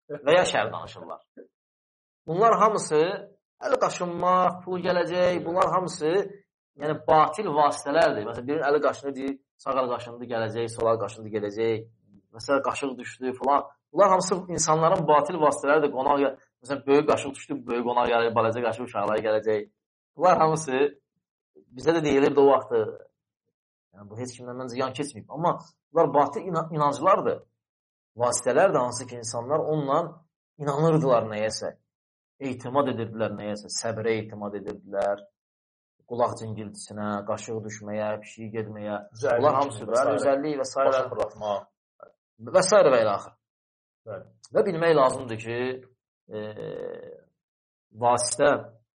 B: və ya şər danışırlar. Bunlar hamısı əl qaşınmaq, pul gələcək, bunlar hamısı yəni batil vasitələrdir. Məsələn, birinin əli qaşını deyir, sağ əl qaşındı gələcək, sol əl qaşındı gələcək. Məsələn, qaşıq düşdü falan. Bunlar hamısı insanların batil vasitələrdir. Qonaq, məsələn, böyük qaşıq düşdü, böyük qonaq gəlir, balaca qaşıq uşaqlar gələcək. Bunlar hamısı bizə də deyilirdi o vaxtı. Yəni, bu heç kimdən məncə yan keçməyib. Amma bunlar batil inanclardır. Vasitələrdir, hansı ki, insanlar onunla inanırdılar nəyəsə. Etimad edirdilər nəyəsə, səbrə etimad edirdilər, qulaq cingiltisinə, qaşıq düşməyə, pişiyi getməyə, bunlar hamısı özəllik və s. və s. və ilə axır. Və bilmək lazımdır ki, vasitə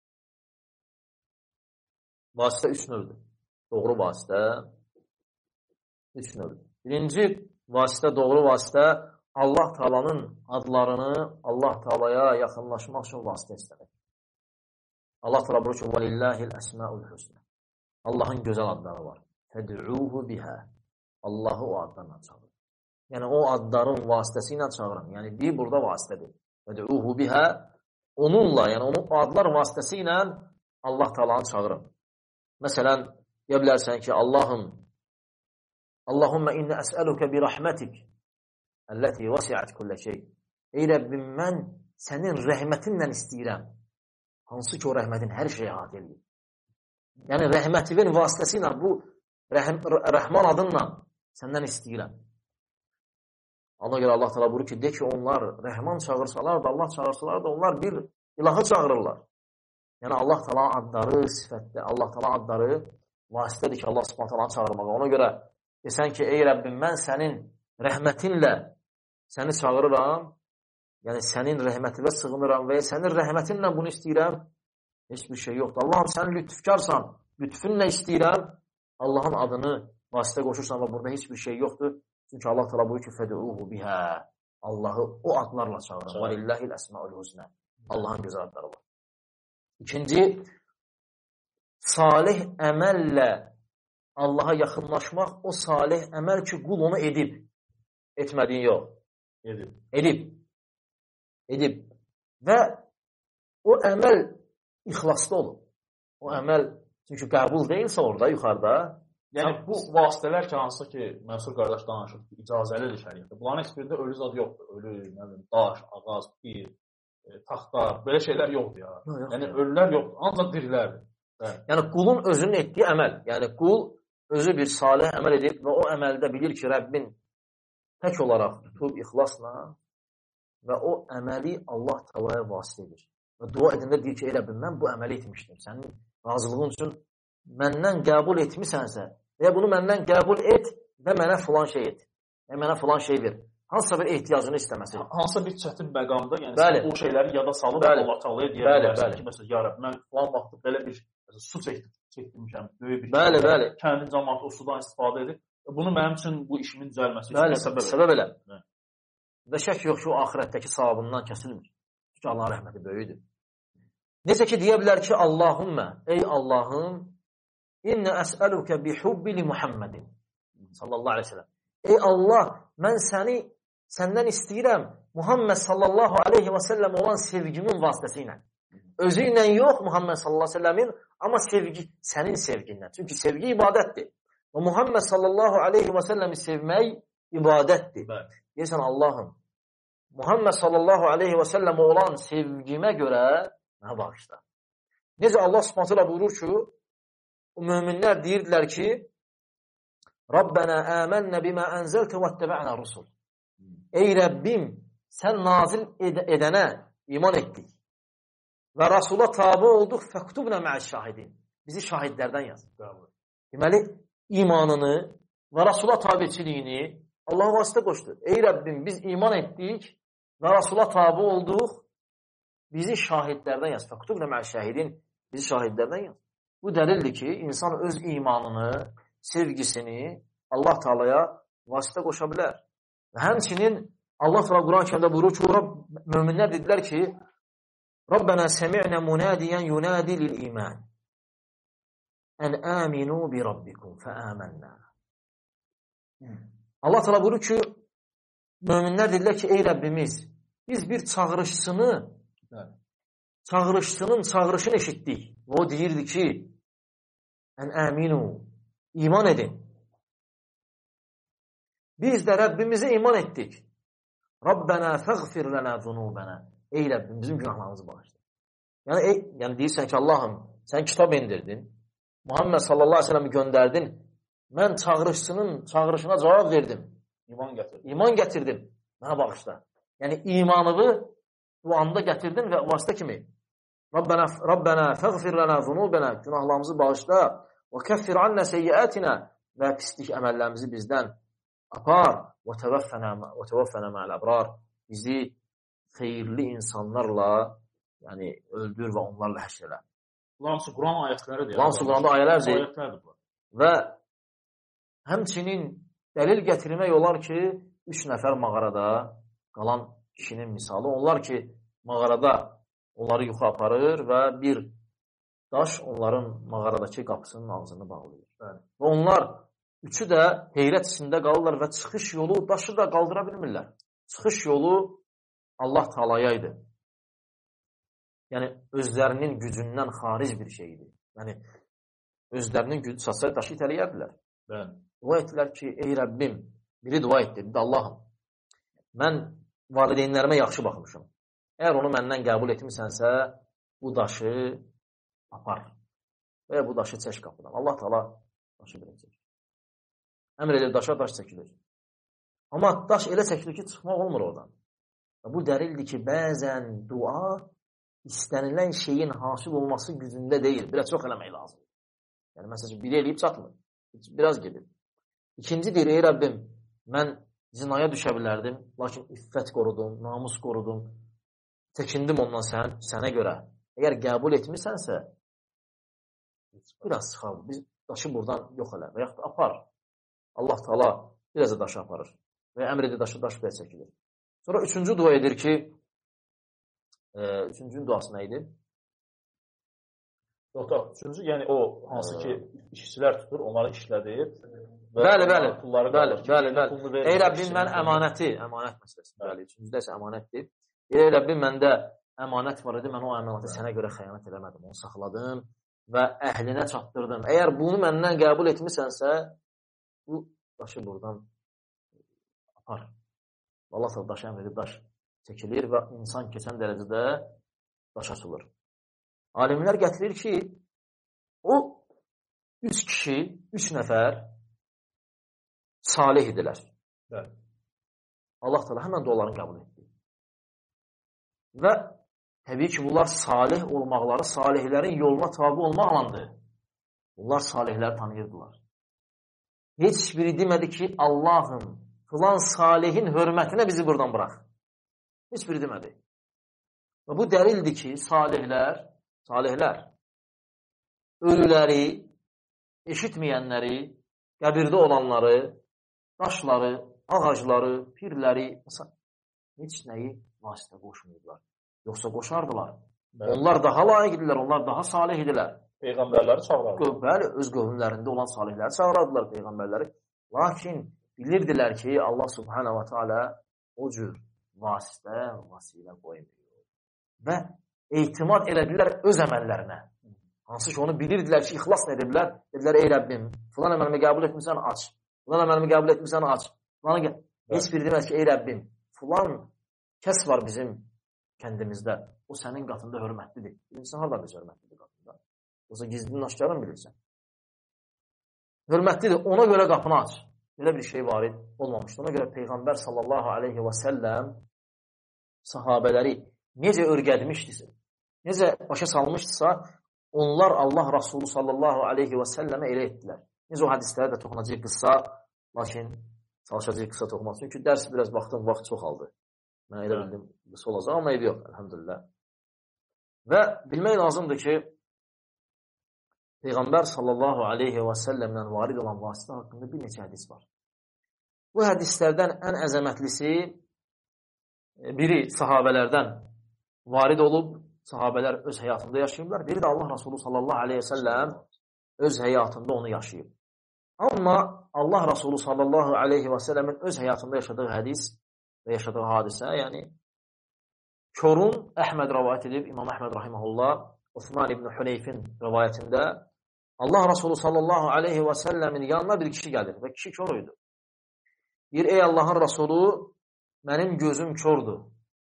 B: üç növdür. Doğru vasitə üç növdür. Birinci vasitə, doğru vasitə, Allah Taala'nın adlarını Allah Taala'ya yaxınlaşmaq üçün vasitə istəmək. Allah Taala buyurur ki: "Velillahil əsmaul husna." Allahın gözəl adları var. Fəd'uhu biha. Allahı o adlarla çağırın. Yəni o adların vasitəsi ilə çağırın. Yəni bir burada vasitədir. Fəd'uhu biha. Onunla, yəni onun adlar vasitəsi ilə Allah Taala'nı çağırın. Məsələn, deyə bilərsən ki, Allahumma inni əs'aluka bi rahmetik Əlləti vəsiət kullə şey. Ey Rəbbim, mən sənin rəhmətinlə istəyirəm. Hansı ki, o rəhmətin hər şeyə əhatə edir. Yəni, rəhmətivin vasitəsi ilə bu Rəhman adınla səndən istəyirəm. Ona görə Allah Teala buyurur ki, de ki, onlar Rəhman çağırsalar da, Allah çağırsalar da, onlar bir ilahı çağırırlar. Yəni, Allah Teala adları, sifətdə, Allah Teala adları vasitədir ki, Allah Subhanahu Taala'nı çağırmağa. Ona görə desən ki, ey Rəbbim, mən sənin rəhmətinlə səni çağırıram, yəni sənin rəhmətinə sığınıram və ya sənin rəhmətinlə bunu istəyirəm, heç bir şey yoxdur. Allahım, sən lütfkarsan, lütfünlə istəyirəm, Allahın adını vasitə qoşursan və burada heç bir şey yoxdur. Çünki Allah Teala buyurur ki, fəd'uhu biha. Allahı o adlarla çağırın. Velillahil əsmaul husna. Allahın gözəl adları var. İkinci, salih əməllə Allaha yaxınlaşmaq, o salih əməl ki, qul onu edib. Etmədiyin yox. Edib. Və o əməl ixlaslı olur. O əməl, çünki qəbul deyilsə orada, yuxarıda.
A: Yəni, bu vasitələr ki, hansı ki, Mənsur qardaş danışır ki, icazəlidir şəriətdə. Bunların heç birində ölü zad yoxdur. Ölü, daş, ağac, pir, taxta, belə şeylər yoxdur ya. Yəni, ölülər yoxdur, ancaq dirilərdir.
B: Yəni, qulun özünün etdiyi əməl. Yəni, qul özü bir salih əməl edib və o əməldə bilir ki, Rəbbin tək olaraq tutub ixlasla və o əməli Allah Taala'ya vasitə edir. Və dua edəndə deyir ki, ey Rəbbim, mən bu əməli etmişdim. Sənin razılığın üçün məndən qəbul etmisənsə və ya bunu məndən qəbul et və mənə filan şey et. Və mənə filan şey ver. Hansısa bir ehtiyacını istəməsi.
A: Hansısa bir çətin məqamda, yəni sən o şeyləri yada salıb Allah Taala'ya deyə bilərsən ki, məsələn, ya Rəbb, mən filan vaxtda belə bir su çəkdirmişəm, böyük bir şey. Kəndin cəmaatı o sudan istifadə edir. Bunu mənim üçün bu işimin düzəlməsi üçün
B: səbəb elə. Və şək yox ki, o axirətdəki savabından kəsilmir. Çünki Allahın rəhməti böyüdür. Necə ki, deyə bilər ki, Allahümmə, ey Allahım, İnnə əs'əlukə bi hubbi li Muhammedin sallallahu aleyhi ve sellem. Ey Allah, mən səndən istəyirəm Muhammed sallallahu aleyhi ve sellem olan sevgimin vasitəsi ilə. Özü ilə yox Muhammed sallallahu aleyhi ve sellemin, amma sevgi sənin sevgindən. Çünki sevgi ibadətdir. Və Muhammed sallallahu aleyhi ve sellem'i sevmək ibadətdir. Deyirsən Allahım, Muhammed sallallahu aleyhi ve sellem olan sevgimə görə nə bağışla? Necə Allah subhanahu teala buyurur ki, o möminlər deyirdilər ki, Rabbənə əmənnə bimə ənzəltə və ettəbə'nə rusul. Ey Rəbbim, sən nazil edənə iman etdik və Rasula tabi olduq fəktubnə mə'əş şahidin. Bizi şahidlərdən yaz. Deməli, imanını və Rasula tabiçiliyini Allah vasitə qoşdu. Ey Rəbbim, biz iman etdik və Rasula tabi olduq, bizi şahidlərdən yaz. Fəktubnə mə'əş şahidin, bizi şahidlərdən yaz. Bu dəlildir ki, insan öz imanını, sevgisini Allah Taala'ya vasitə qoşa bilər. Və həmçinin Allah Teala Quran-Kərimdə buyurur ki, möminlər dedilər ki, Rabbənə səmi'nə munadiyan yunadi lil iman. Ən aminu bi rabbikum fəəmənnə. Allah Teala buyurur ki, möminlər dedilər ki, ey Rəbbimiz, biz bir çağırışçının çağırışını eşitdik. O deyirdi ki, ən əminu, iman edin. Biz də Rəbbimizə iman etdik. Rabbənə fəğfir lənə zunubənə. Ey Rəbbim, bizim günahlarımızı bağışla. Yəni deyirsən ki, Allahım, sən kitab indirdin, Muhammed sallallahu aleyhi ve sellem'i göndərdin, mən çağırışçının çağırışına cavab verdim. İman gətirdim. Mənə bağışla. Yəni imanını bu anda gətirdin və vasitə kimi Rabbənə fəğfir lənə zunubənə, günahlarımızı bağışla və kəffir annə seyyiətinə və pislik əməllərimizi bizdən apar və təvəffənə mə'l əbrar, bizi xeyirli insanlarla yəni öldür və onlarla həşr elə.
A: Bunlar hamısı Quran ayətləridir.
B: Bunlar hamısı Quranda ayələrdir. Və həmçinin dəlil gətirmək olar ki, 3 nəfər mağarada qalan kişinin misalı. Onlar ki, mağarada onları yuxu aparır və bir daş onların mağaradakı qapısının ağzını bağlayır. Və onlar üçü də heyrət içində qalırlar və çıxış yolu daşı da qaldıra bilmirlər. Çıxış yolu Allah Taala'ya idi. Yəni, özlərinin gücündən xaric bir şeydir. Yəni, özlərinin gücü çatsaydı daşı itələyərdilər. Dua etdilər ki, ey Rəbbim, biri dua etdi, bir də Allahım, mən valideynlərimə yaxşı baxmışım. Əgər onu məndən qəbul etmisənsə, bu daşı apar və ya bu daşı çək qapıdan. Allah Taala daşı belə çəkir. Əmr edir, daşa daş çəkilir. Amma daş elə çəkilir ki, çıxmaq olmur oradan. Bu dəlildir ki, bəzən dua istənilən şeyin hasil olması gücündə deyil. Biraz çox eləmək lazım. Yəni, məsələn, biri eləyib çatmır. Biraz gedir. İkinci deyir, ey Rəbbim, mən zinaya düşə bilərdim, lakin iffət qorudum, namus qorudum, çəkindim ondan sənə görə. Əgər qəbul etmirsənsə, biraz çıxar, biz daşı buradan yox elə və yaxud da apar. Allah Taala biraz da daşı aparır və əmr edir, daş belə çəkilir. Sonra üçüncü dua edir ki, üçüncünün duası nə idi?
A: Üçüncü, yəni o hansı ki işçilər tutur, onları işlədir.
B: Bəli. Ey Rəbbim, mən əmanət məsələsində, bəli, üçüncüdə isə əmanətdir. Ey Rəbbim, məndə əmanət var idi, mən o əmanəti sənə görə xəyanət eləmədim, onu saxladım və əhlinə çatdırdım. Əgər bunu məndən qəbul etmisənsə, bu daşı buradan apar. Allah da daşı əmr edib, daş çəkilir və insan keçən dərəcədə daş açılır. Alimlər gətirir ki, o 3 kişi, 3 nəfər salih idilər. Allah Teala həmən dualarını qəbul etdi. Və təbii ki, bunlar salih olmaqları, salihlərin yoluna tabi olmaqlandır. Bunlar salihləri tanıyırdılar. Heç biri demədi ki, Allahım, filan salihin hörmətinə bizi buradan bırax. Heç biri demədi. Və bu dəlildir ki, salihlər, ölüləri, eşitməyənləri, qəbirdə olanları, daşları, ağacları, pirləri, heç nəyi vasitə qoşmuydular. Yoxsa qoşardılar. Onlar daha layiqdirlər, onlar daha salih idilər.
A: Peyğəmbərləri çağırardılar.
B: Bəli, öz qövmlərində olan salihləri çağırardılar Peyğəmbərləri. Lakin bilirdilər ki, Allah Subhanahu wa Ta'ala o cür vasilə qoymuyor. Və etimad elədilər öz əməllərinə. Hansı ki, onu bilirdilər ki, ixlas ediblər. Dedilər, ey Rəbbim, filan əməlimi qəbul etmirsən, aç. Filan əməlimi qəbul etmirsən, aç. Heç biri deməz ki, ey Rəbbim, filan kəs var bizim kəndimizdə. O sənin qatında hörmətlidir. İnsan harada biz hörmətlidir qatında? Yoxsa gizlinin aşkarını bilirsən. Hörmətlidir, ona görə qapını aç. Belə bir şey varid olmamışdı. Ona görə Peyğəmbər sallallahu aleyhi və səlləm sahabələri necə örgədmişdirsə, necə başa salmışdırsa, onlar Allah Rasulü sallallahu aleyhi və səlləmə elə etdilər. Necə o hədislərə də toxunacaq qısa, lakin çalışacaq qısa toxunmaq. Çünki dərs biraz vaxt çox aldı. Mən elə bildim, qısa olacaq, amma evi yox, əlhamdülillah. Və bilmək lazımdır ki, Peyğəmbər sallallahu aleyhi və səlləmlə varid olan vasitə haqqında bir neçə hədis var. Bu hədislərdən ən əzəmətlisi biri sahabələrdən varid olub, sahabələr öz həyatında yaşayıblar. Biri də Allah Rasulü sallallahu aleyhi və səlləm öz həyatında onu yaşayıb. Amma Allah Rasulü sallallahu aleyhi və səlləmin öz həyatında yaşadığı hədis və yaşadığı hadisə, yəni Körün Əhməd rəvayət edib, İmam Əhməd rahimehullah, Osman ibn Huneyfin rəvayətində Allah Resulü sallallahu aleyhi və səlləmin yanına bir kişi gəlir və kişi kör idi. Deyir, ey Allahın Resulü, mənim gözüm kördür.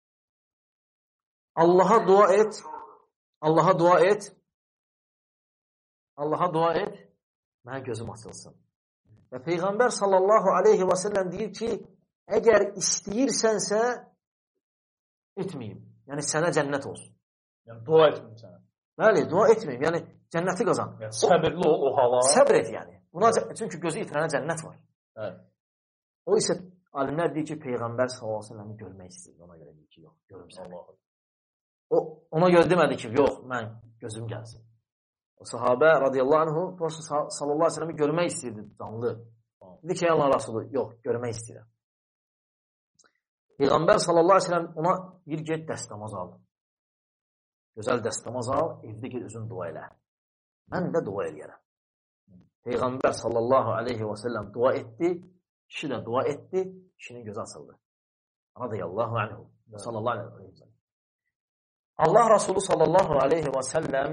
B: Allaha dua et, Allaha dua et, Allaha dua et, mənim gözüm açılsın. Və Peyğəmbər sallallahu aleyhi və səlləm deyir ki, əgər istəyirsənsə, etməyim. Yəni, sənə cənnət olsun.
A: Yəni, dua etməyim sənə.
B: Bəli, dua etməyim. Yəni, cənnəti qazan.
A: Yəni, səbirli o hala.
B: Səbr et, yəni. Buna, çünki gözü itirənə cənnət var.
A: Evet.
B: O isə alimlər deyir ki, Peyğəmbər sallallahu aleyhi və səlləmi görmək istəyir. Ona görə deyir ki, yox, görüm səni. O, ona görə demədi ki, yox, mən gözüm gəlsin. O sahabə radiyallahu anhu sallallahu aleyhi ve sellem'i görmək istəyirdi canlı. Dedi ki, Allah Rasulü, yox, görmək istəyirəm. Peyğəmbər sallallahu aleyhi ve sellem ona bir get dəstəmaz aldı. Gözəl dəstəmaz al, evdə get özün dua elə. Mən də dua eləyərəm. Peyğəmbər sallallahu aleyhi ve sellem dua etdi, kişi də dua etdi, kişinin gözü açıldı. Radiyallahu anhu sallallahu aleyhi ve sellem. Allah Rasulü sallallahu aleyhi ve sellem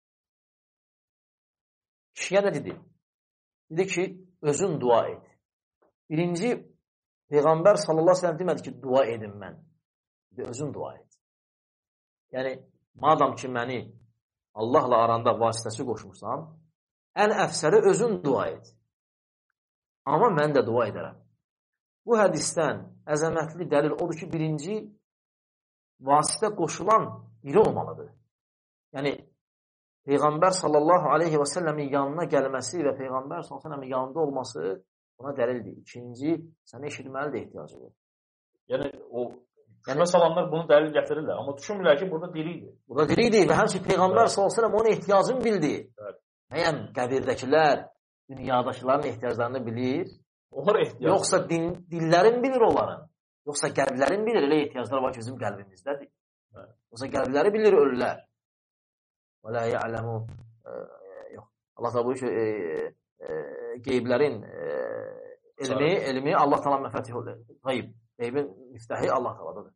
B: kişiyə nə dedi? Dedi ki, özün dua et. Birinci, Peyğəmbər sallallahu aleyhi ve sellem demədi ki, dua edin mən. Dedi, özün dua et. Yəni, madam ki, məni Allahla aranda vasitəsi qoşmuşsan, ən əfsəri özün dua et. Amma mən də dua edərəm. Bu hədisdən əzəmətli dəlil odur ki, birinci, vasitə qoşulan biri olmalıdır. Yəni, Peyğəmbər sallallahu aleyhi və səlləmin yanına gəlməsi və Peyğəmbər sallallahu aleyhi və səlləmin yanında olması buna dəlildir. İkinci, sənə eşitməli də ehtiyacı var.
A: Yəni, düşmə salanlar bunu dəlil gətirirlər. Amma düşünmürlər ki, burada diriydi.
B: Burada diriydi və həmçinin Peyğəmbər sallallahu aleyhi və səlləm onun ehtiyacını bildi.
A: Evet.
B: Məyəm qəbirdəkilər dünyadaşıların ehtiyaclarını bilir.
A: Onlar ehtiyac.
B: Yoxsa dillərin bilir onların. Yoxsa qəlblərin bilir. Elə ehtiyaclar var ki, bizim qəlbimizdədir.
A: Evet.
B: Yoxsa qəlbləri bilir ölülər. Və la ya'lamu yox. Allah da bu ki qeyblərin elmi Allah təala məfatihul qayb. Qeybin miftahı Allah təaladır.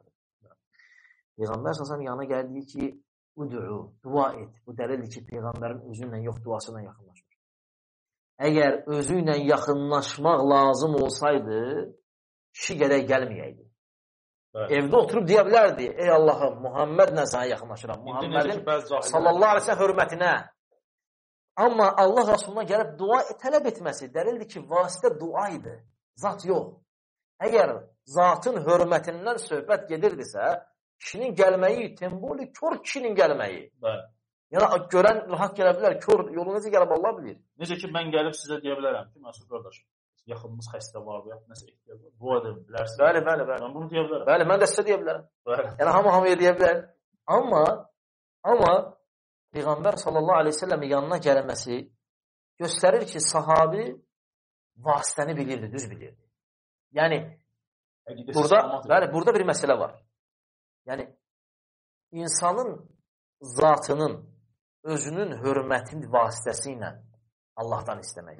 B: Peyğəmbər sallallahu yanına gəldi ki, ud'u, dua et. Bu dəlildir ki, Peyğəmbərin özü ilə yox, duası ilə yaxınlaşır. Əgər özü ilə yaxınlaşmaq lazım olsaydı, kişi gərək gəlməyəydi. Evet. Evdə oturub deyə bilərdi, ey Allahım, Muhammedlə sənə yaxınlaşıram. Muhammedin sallallahu aleyhi ve sellem hörmətinə. Amma Allah Rasuluna gəlib dua tələb etməsi dəlildir ki, vasitə dua idi, zat yox. Əgər zatın hörmətindən söhbət gedirdisə, kişinin gəlməyi, temboli, kör kişinin gəlməyi.
A: Evet.
B: Yəni, görən rahat gələ bilər, kör yolu necə gəlib Allah bilir.
A: Necə ki, mən gəlib sizə deyə bilərəm ki, Məsud qardaşım, yaxınımız xəstə var və yaxud nəsə ehtiyac var. Dua edin, bilərsiniz.
B: Bəli.
A: Mən bunu deyə bilərəm.
B: Bəli, mən də sizə deyə bilərəm.
A: Bəli.
B: Yəni, hamıya deyə bilər. Amma Peyğəmbər sallallahu aleyhi ve sellemin yanına gəlməsi göstərir ki, sahabi vasitəni bilirdi, düz bilirdi. Yəni, burada bir məsələ var. Yəni, insanın zatının, özünün hörmətinin vasitəsi ilə Allahdan istəmək.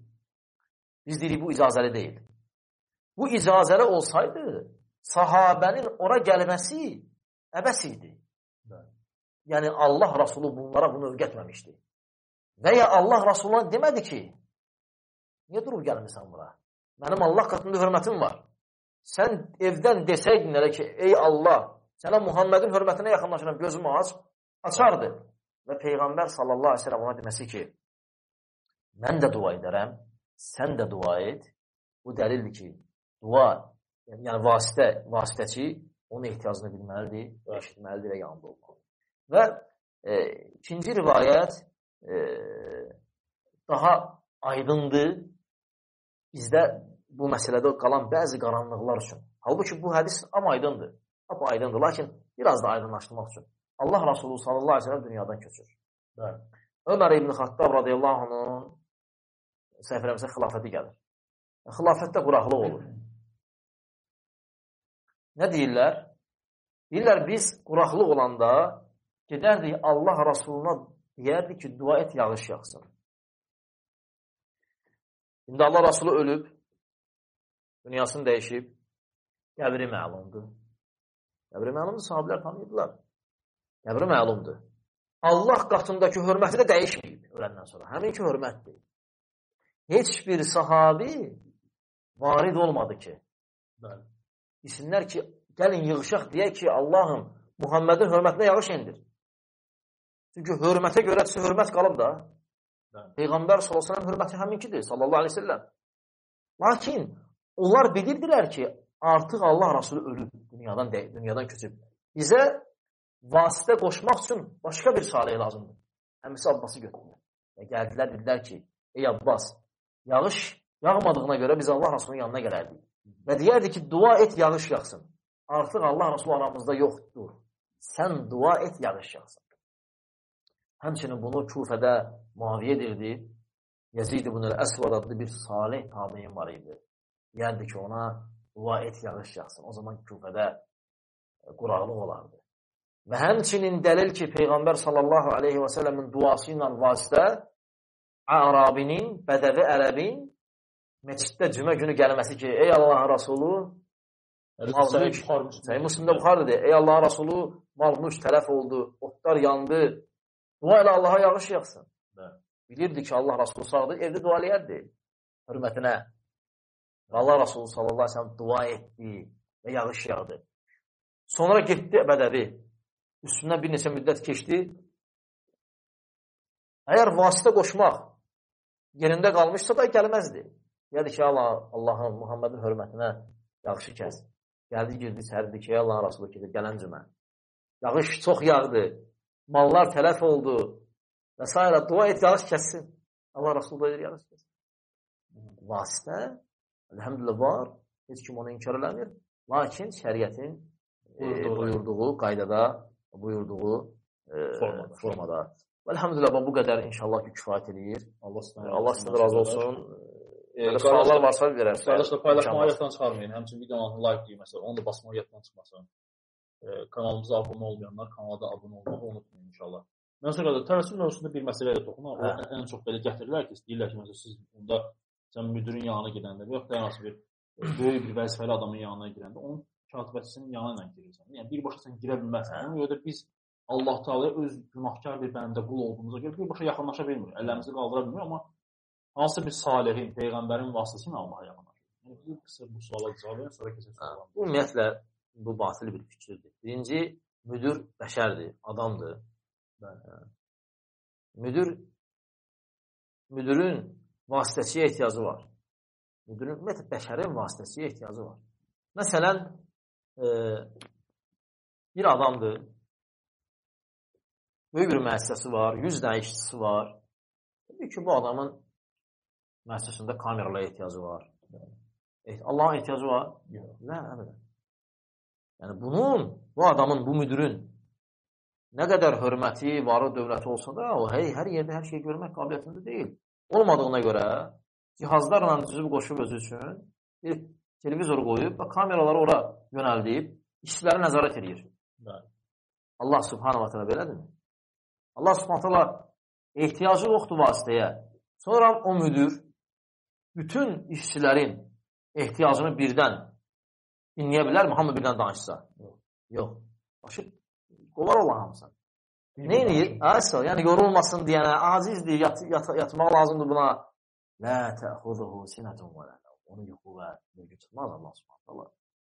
B: Biz deyirik, bu icazəli deyil. Bu icazəli olsaydı, sahabənin ora gəlməsi əbəs idi. Yəni, Allah Rasulü bunlara bunu öyrətməmişdi. Və ya Allah Rasuluna demədi ki, niyə durub gəlmirsən bura? Mənim Allah qatında hörmətim var. Sən evdən desəydin elə ki, ey Allah, sənə Muhammedin hörmətinə yaxınlaşıram, gözümü açardı. Və Peyğəmbər sallallahu aleyhi ve sellem ona deməsi ki, mən də dua edərəm, sən də dua et. Bu dəlildir ki, dua, yəni vasitəçi onun ehtiyacını bilməlidir, eşitməlidir və yanında olmalıdır. Və ikinci rivayət daha aydındır. Bizdə bu məsələdə qalan bəzi qaranlıqlar üçün. Halbuki bu hədis aydındır. Aydındır, lakin biraz da aydınlaşdırmaq üçün. Allah Rasulü sallallahu aleyhi ve sellem dünyadan köçür.
A: Evet.
B: Ömər ibn Xattab radiyallahu anh'ın səhv eləmirəmsə xilafəti gəlir. Xilafətdə quraqlıq olur. Nə deyirlər? Deyirlər, biz quraqlıq olanda gedərdik Allah Rasuluna deyərdik ki, dua et, yağış yağsın. İndi Allah Rasulü ölüb, dünyasını dəyişib, qəbri məlumdur. Qəbri məlumdur, sahabilər tanıyırdılar. Qəbri məlumdur. Allah qatındakı hörməti də dəyişməyib öləndən sonra. Həminki hörmətdir. Heç bir sahabi varid olmadı ki, desinlər ki, gəlin yığışaq deyək ki, Allahım, Muhammedin hörmətinə yağış indir. Çünki hörmətə görə hörmət qalıb da. Peyğəmbər sallallahu əleyhi və səlləm hörməti həminkidir, sallallahu əleyhi və səlləm. Lakin onlar bilirdilər ki, artıq Allah Rasulü ölüb, dünyadan köçüb. Bizə vasitə qoşmaq üçün başqa bir salih lazımdır. Həmisi Abbası götürdülər. Və gəldilər, dedilər ki, ey Abbas, yağış yağmadığına görə biz Allah Rasulunun yanına gələrdik. Və deyərdi ki, dua et, yağış yağsın. Artıq Allah Rasulü aramızda yoxdur. Sən dua et, yağış yağsın. Həmçinin bunu Kufədə Muaviyyə edirdi. Yazid ibn el-Əsvad adlı bir salih tabiin var idi. Deyərdi ki, ona dua et, yağış yağsın. O zaman Kufədə quraqlıq olardı. Və həmçinin dəlil ki, Peyğəmbər sallallahu aleyhi və səlləmin duası ilə vasitə Ərabinin, bədəvi ərəbin məsciddə cümə günü gəlməsi ki, ey Allah Rasulü, Səhih Müslimdə Buxarıdır, ey Allah Rasulü, mal-mülk tələf oldu, otlar yandı, dua ilə Allaha yağış yağsın. Bilirdi ki, Allah Rasulü sağdır, evdə dua eləyərdi hörmətinə. Allah Rasulü sallallahu aleyhi və səlləm dua etdi və yağış yağdı. Sonra getdi bədəvi. Üstündən bir neçə müddət keçdi. Əgər vasitə qoşmaq yerində qalmışsa da gəlməzdi. Deyədi ki, Allahın, Muhammedin hörmətinə yağışı kəs. Gəldi, girdi, sərdi ki, Allah Rasulü ki, gələn cümə. Yağış çox yağdı, mallar tələf oldu və s. Dua et, yağış kəssin. Allah Rasulü deyir, yağış kəssin. Vasitə, elhamdülillah var, heç kim onu inkar eləmir. Lakin şəriətin buyurduğu qaydada, buyurduğu formada. Elhamdülillah, bu qədər inşallah ki, kifayət edir. Allah sizdən razı olsun. Suallar varsa verərsə.
A: Qardaşlar, paylaşmağı yaddan çıxarmayın. Həmçinin videolarını like deyin, məsələn, onu da basmağı yaddan çıxmasın. Kanalımıza abunə olmayanlar kanala da abunə olmağı unutmayın inşallah. Mən sonra da təvəssül mövzusunda bir məsələyə toxunaq. Ən çox belə gətirirlər ki, istəyirlər ki, məsələn, siz bunda sən müdürün yanına gedəndə və yaxud da hansı bir böyük bir vəzifəli adamın yanına girəndə onun katibəsinin yanına girirsən. Yəni birbaşa sən girə bilməzsən. Ona görə də biz Allah Teala'ya öz günahkar bir bəndə qul olduğumuza görə birbaşa yaxınlaşa bilmirik. Əllərimizi qaldıra bilmirik, amma hansı bir salihin, peyğəmbərin vasitəsilə Allaha yaxınlaşır. Yəni bir qısa bu suala cavab verin, sonra keçək suala.
B: Ümumiyyətlə bu batil bir fikirdir. Birinci, müdür bəşərdir, adamdır. Müdürün vasitəçiyə ehtiyacı var. Müdürün, ümumiyyətlə, bəşərin vasitəçiyə ehtiyacı var. Məsələn, bir adamdır, böyük bir müəssisəsi var, 100 dənə işçisi var. Təbii ki, bu adamın müəssisəsində kameralara ehtiyacı var. Allah'a ehtiyacı var? Yox. Nə? Yəni, bu adamın, bu müdürün nə qədər hörməti, varı, dövləti olsa da, o hər yerdə hər şey görmək qabiliyyətində deyil. Olmadığına görə cihazlarla düzüb qoşub özü üçün bir televizor qoyub və kameraları ora yönəldib, işçiləri nəzarət edir. Allah subhanahu wa ta'ala belədir mi? Allah subhanahu wa ta'ala ehtiyacı yoxdur vasitəyə. Sonra o müdür bütün işçilərin ehtiyacını birdən dinləyə bilərmi? Hamı birdən danışsa? Yox. Başı qovar olan hamısan. Nə edir? Yəni yorulmasın deyənə, acizdir, yatmaq lazımdır buna. Lə təxuzuhu sinətun və lə. Onu yuxu və mülkü tutmaz Allah subhanahu wa ta'ala.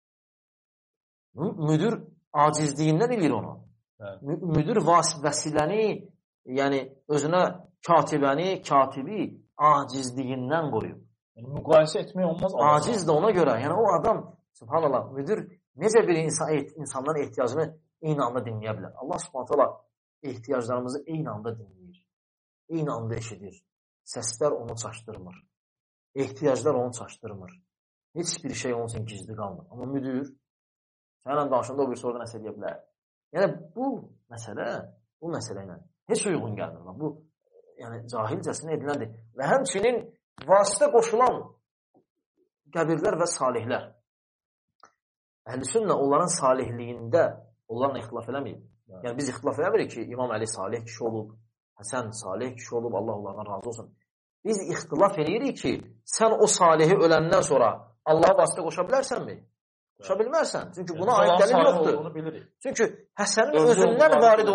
B: Müdür acizliyindən edir onu. Müdür vəsiləni, yəni özünə katibi acizliyindən qoyub.
A: Yəni, müqayisə etmək olmaz.
B: Aciz də ona görə. Yəni, o adam, subhanallah, müdür necə bir insanların ehtiyacını eyni anda dinləyə bilər. Allah subhanallah ehtiyaclarımızı eyni anda dinləyir. Eyni anda eşidir. Səslər onu çaşdırmır. Ehtiyaclar onu çaşdırmır. Heç bir şey onun üçün gizli qalmır. Amma müdür sənlə danışanda o bir soruda nəsə edə bilər. Yəni, bu məsələ ilə heç uyğun gəlmir. Bu, yəni, cahilcəsinə ediləndir. Və həmçinin vasitə qoşulan qəbirlər və salihlər. Əhl-i-Sünnə onların salihliyində onlarla ixtilaf eləməyib. Yəni, biz ixtilaf eləmirik ki, İmam Əli salih kişi olub, Həsən salih kişi olub, Allah onlardan razı olsun. Biz ixtilaf eləyirik ki, sən o salihi öləndən sonra Allaha vasitə qoşa bilərsənmi? Uça bilmərsən. Çünki buna aid dəlil yoxdur. Çünki Həsənin özündən varid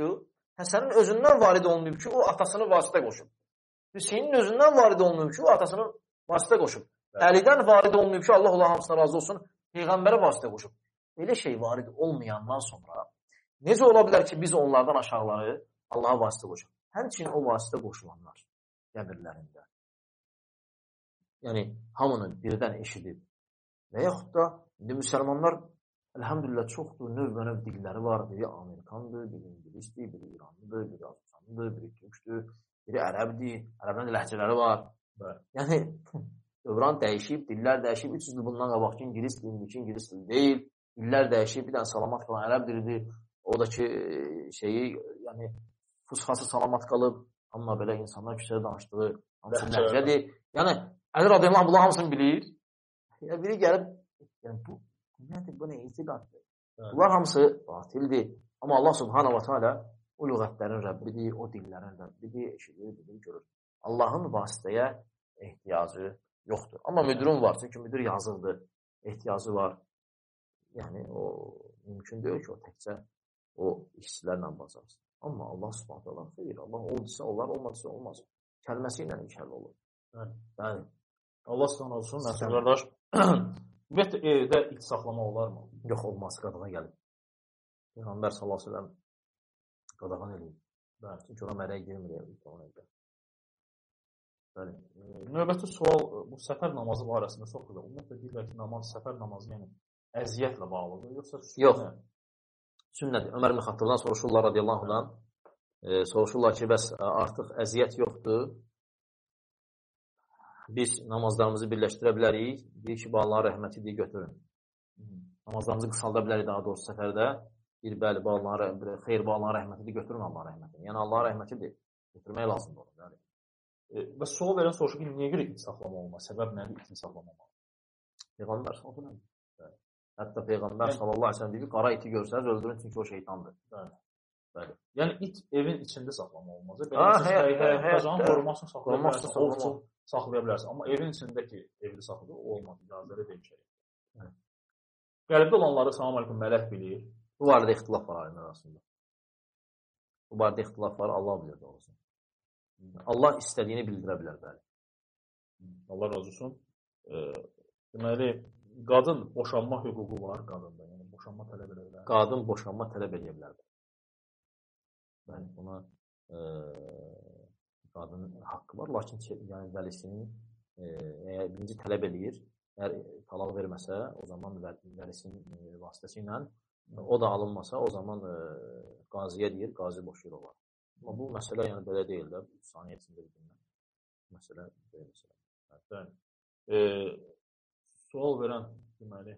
B: olmayıb ki, o atasını vasitə qoşub. Hüseynin özündən varid olmayıb ki, o atasını vasitə qoşub. Əlidən varid olmayıb ki, Allah Allah hamısına razı olsun, Peyğəmbərə vasitə qoşub. Belə şey varid olmayandan sonra necə ola bilər ki, biz onlardan aşağıları Allaha vasitə qoşub? Həmçinin o vasitə qoşulanlar qəbirlərində. Yəni, hamını birdən eşidib. Və yaxud da, indi müsəlmanlar, əlhəmdülillah, çoxdur, növ dilləri var. Biri Amerikandır, biri İngilisdir, biri İranlıdır, biri Azərbaycanlıdır, biri Türkdür, biri Ərəbdir, Ərəbdən ləhcələri var. Yəni, dövran dəyişib, dillər dəyişib, 300 il bundan qabaqki İngilis dilindeki İngilis dili deyil. Dillər dəyişib, bir dənə salamat qalan ərəb dilidir. O da ki, yəni, fusxası salamat qalıb, amma belə insanlar küçədə danışdığı hamısı ləhcədir. Yəni, Əli radiyallahu anh, bunlar hamısını bilir. Yəni, biri gəlib, yəni, bu nədir, bu nə itiqaddır? Bunlar hamısı batildir. Amma Allah subhanahu wa ta'ala o lüğətlərin Rəbbidir, o dillərin Rəbbidir, eşidir, bilir, görür. Allahın vasitəyə ehtiyacı yoxdur. Amma müdürün var, çünki müdür yazıqdır, ehtiyacı var. Yəni, o mümkün deyil ki, o təkcə o işçilərlə bacarsın. Amma Allah subhanahu wa ta'ala xeyir, Allah olduysa olar, olmadıysa olmaz. Kəlməsi ilə ikəli olur. Bəli.
A: Allah subhanahu olsun, Nəsir qardaş. Ümumiyyətlə, evdə it saxlama olar mı?
B: Yox, olmaz, qadağan gəlib. Peyğəmbər sallallahu aleyhi ve sellem qadağan eləyib. Çünki ona mərək girmir, evdə. Bəli.
A: Növbəti sual, bu səfər namazı barəsində soxulur. Ümumiyyətlə, deyirlər ki, səfər namazı, yəni, əziyyətlə bağlıdır, yoxsa sünnə?
B: Yox, sünnədir. Ömər ibn Xattabdan soruşurlar, radiyallahu anh, soruşurlar ki, bəs artıq əziyyət yoxdur. Biz namazlarımızı birləşdirə bilərik. Deyir ki, Allahın rəhməti deyə götürün. Namazlarımızı qısalda bilərik daha doğrusu səfərdə. Bir bəli, xeyr, Allahın rəhməti deyə götürün Allahın rəhmətini. Yəni, Allahın rəhmətidir. Götürmək lazımdır onu. Yəni.
A: Və sual verən soruşur ki, niyə görə it saxlama olmaz? Səbəb nədir itin saxlama olmaz?
B: Peyğəmbər sallallahu aleyhi ve sellem. Hətta Peyğəmbər sallallahu aleyhi ve sellem deyir ki, qara iti görsəniz öldürün çünki o şeytandır.
A: Bəli. Yəni, it evin içində saxlama olmaz. Həyatın qorumasını saxlaya bilərsən. Amma evin içindəki evli saxlıyor, o olmaz. İcazəli deyil şey. Qəlbdə olanları, salam aleyküm, mələk bilir.
B: Bu barədə ixtilaf var alimlər arasında. Bu barədə ixtilaf var, Allah bilir doğrusu. Allah istədiyini bildirə bilər, bəli.
A: Allah razı olsun. Deməli, qadın boşanma hüququ var qadında. Yəni, boşanma tələb edə bilər.
B: Qadın boşanma tələb edə bilər. Bəli, buna qadının haqqı var. Lakin yəni, vəlisinin birinci tələb edir. Əgər talaq verməsə, o zaman vəlisinin vasitəsi ilə o da alınmasa, o zaman qaziyə deyir, qazi boşayır olar. Amma bu məsələ yəni belə deyil də, saniyə içində bildirilən məsələ belə məsələ. Sual verən deməli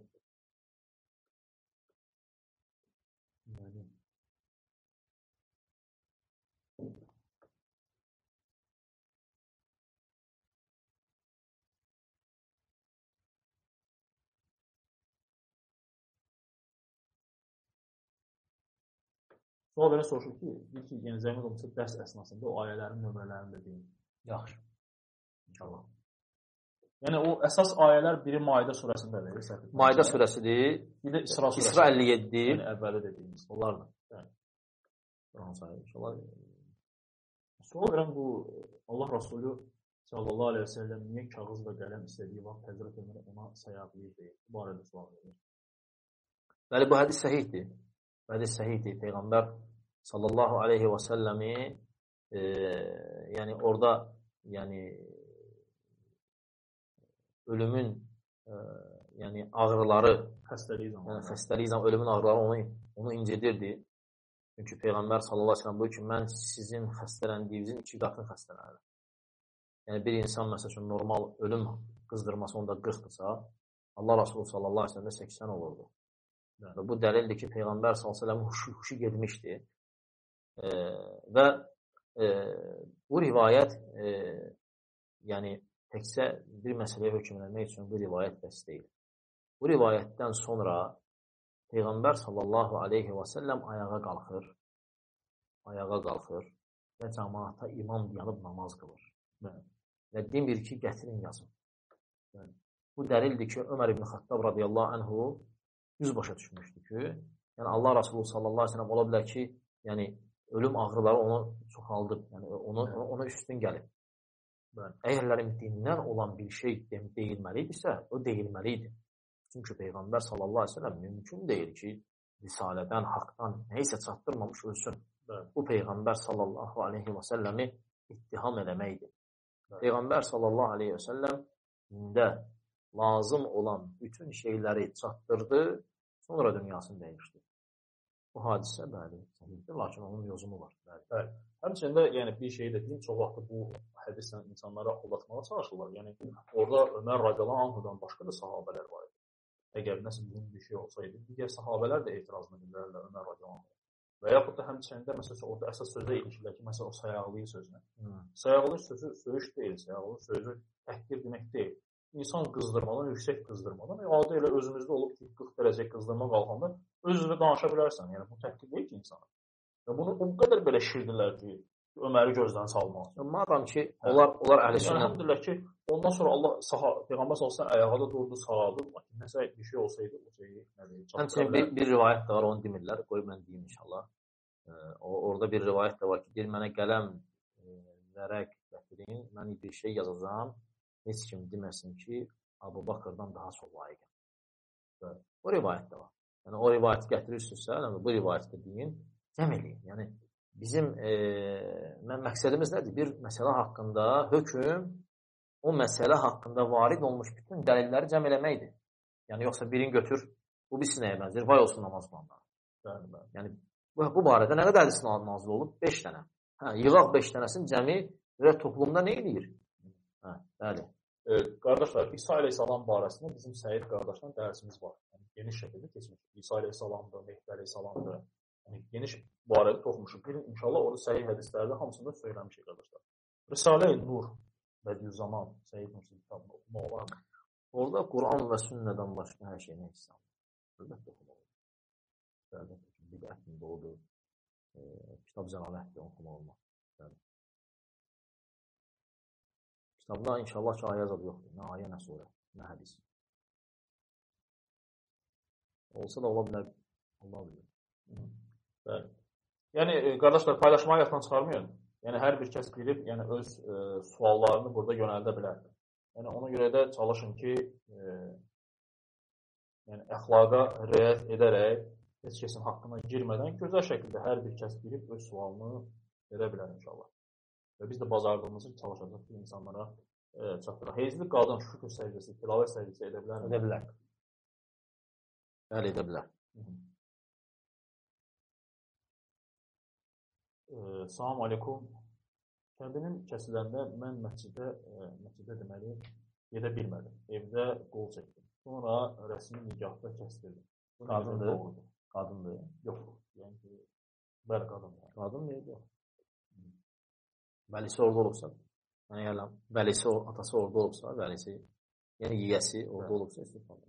B: sual verən soruşur ki, deyir ki, yəni zəhmət olmasa dərs əsnasında o ayələrin nömrələrini də deyin. Yaxşı. İnşallah.
A: Yəni o əsas ayələr biri Maidə surəsindədir.
B: Maidə surəsidir.
A: Bir də İsra surəsi.
B: İsra 57.
A: Yəni əvvəli dediyimiz.
B: Onlardır.
A: Yəni.
B: İnşallah.
A: Sual verən bu Allah Rasulü sallallahu aleyhi ve sellem niyə kağız və qələm istədiyi vaxt Həzrət Ömər ona sayaqlayır deyir. Bu barədə sual verir.
B: Bəli, bu hədis səhihdir. Hədis səhihdir. Peyğəmbər sallallahu aleyhi və səlləmi yəni orada yəni ölümün yəni ağrıları, xəstəliyi zaman ölümün ağrıları onu incidirdi. Çünki Peyğəmbər sallallahu aleyhi ve sellem buyur ki, mən sizin xəstələndiyinizin 2 qatını xəstələnirəm. Yəni bir insan məsəl üçün normal ölüm qızdırması onda 40-dırsa, Allah Rasulü sallallahu aleyhi ve sellem 80 olurdu. Və bu dəlildir ki, Peyğəmbər sallallahu aleyhi ve sellem huşu getmişdi. Və bu rivayət yəni təkcə bir məsələyə hökm etmək üçün bu rivayət bəs deyil. Bu rivayətdən sonra Peyğəmbər sallallahu aleyhi və səlləm ayağa qalxır və cəmaata imam yanıb namaz qılır. Və demir ki, gətirin yazın. Bu dəlildir ki, Ömər ibn Xattab radiyallahu anhu düz başa düşmüşdü ki, yəni Allah Rasulü sallallahu əleyhi və səlləm ola bilər ki, yəni ölüm ağrıları onu çoxaldıb, yəni ona üstün gəlib. Əgərlərin dindən olan bir şey deyilməlidirsə, o deyilməlidir. Çünki Peyğəmbər sallallahu əleyhi və səlləm mümkün deyil ki, risalədən, haqdan nəyisə çatdırmamış ölsün. Bu Peyğəmbər sallallahu əleyhi və səlləmi ittiham eləməkdir. Peyğəmbər sallallahu əleyhi və səlləm dində lazım olan bütün şeyləri çatdırdı, sonra dünyasını dəyişdi. Bu hadisə bəli, səhihdir, lakin onun yozumu var.
A: Bəli. Həmçində yəni bir şey də deyim, çox vaxt bu hədislə insanları aldatmağa çalışırlar. Yəni orada Ömər radiyallahu anhudan başqa da sahabelər var idi. Əgər nəsə mühüm bir şey olsaydı, digər sahabelər də etirazını bildirərlər Ömər radiyallahu anhuya. Və yaxud da həmçində məsələn orada əsas sözə ilişirlər ki, məsələn o sayaqlıyı sözünə. Sayaqlı sözü söyüş deyil, sayaqlı sözü təhqir demək deyil. İnsan qızdırmadan, yüksək qızdırmadan, adi elə özümüzdə olub ki, 40 dərəcə qızdırma qalxanda öz-özünə danışa bilərsən. Yəni bu təhqir deyil ki insana. Və bunu o qədər belə şirdilər ki, Öməri gözdən salmaq.
B: Madam ki, onlar əhlüsünnə.
A: Elhamdülillah ki, ondan sonra Allah Peyğəmbər sallallahu ayağa da durdu, sağaldı. Nəsə bir şey olsaydı o şeyi
B: həmçinin bir rivayət də var, onu demirlər. Qoy mən deyim inşallah. Orada bir rivayət də var ki, deyir mənə qələm, vərəq gətirin, mən bir şey yazacağam. Heç kim deməsin ki, Abu Bakrdan daha çox layiqəm. O rivayət də var. Yəni o rivayəti gətirirsizsə, bu rivayətdə deyin, cəm eləyin. Yəni bizim məqsədimiz nədir? Bir məsələ haqqında hökm, o məsələ haqqında varid olmuş bütün dəlilləri cəm eləməkdir. Yəni yoxsa birini götür, bu bir sinəyə bənzər, vay olsun namaz qılanlara. Yəni bu barədə nə qədər hədis nazil olub? 5 dənə. Yığaq 5 dənəsinin cəmi və toplumda nə edir? Bəli.
A: Qardaşlar, İsa əleyhissalam barəsində bizim Səid qardaşdan dərsimiz var. Yəni geniş şəkildə keçmiş. İsa əleyhissalamdır, Mehdi əleyhissalamdır. Yəni geniş barədə toxunmuşuq. İnşallah orada səhih hədislərdə hamısını söyləmişik qardaşlar. Risalə-i Nur Bədüzzaman Səid Nursi kitabını oxumaq olarmı?
B: Orada Quran və sünnədən başqa hər şey nə isə. Əlbəttə oxumaq olur. Əlbəttə bidət doğrudur. Kitab zəlalətdir, oxumaq olmaz. Kitabda inşallah ki, ayə zad yoxdur. Nə ayə, nə surə, nə hədis. Olsa da ola bilər. Allah bilir.
A: Bəli. Yəni, qardaşlar, paylaşmağı yaddan çıxarmayın. Yəni, hər bir kəs bilib, yəni, öz suallarını burada yönəldə bilər. Yəni, ona görə də çalışın ki, yəni, əxlaqa riayət edərək, heç kəsin haqqına girmədən, gözəl şəkildə hər bir kəs bilib öz sualını verə bilər inşallah. Və biz də bazardığımızı çalışacaq ki, insanlara çatdıraq. Heyzli qadın şükür səcdəsi, tilavət səcdəsi edə bilər mi?
B: Edə bilər. Bəli, edə bilər.
A: Salam aleykum. Kəndinin kəsiləndə mən məscidə deməli, gedə bilmədim. Evdə qol çəkdim. Sonra rəsmi nikahda kəsdirdim.
B: Qadındır? Qadındır.
A: Yox. Yəni ki, bəli, qadındır.
B: Qadındır, yox. Vəlisi orada olubsa, yəni gələm, vəlisi, atası orada olubsa, vəlisi, yəni yiyəsi orada olubsa,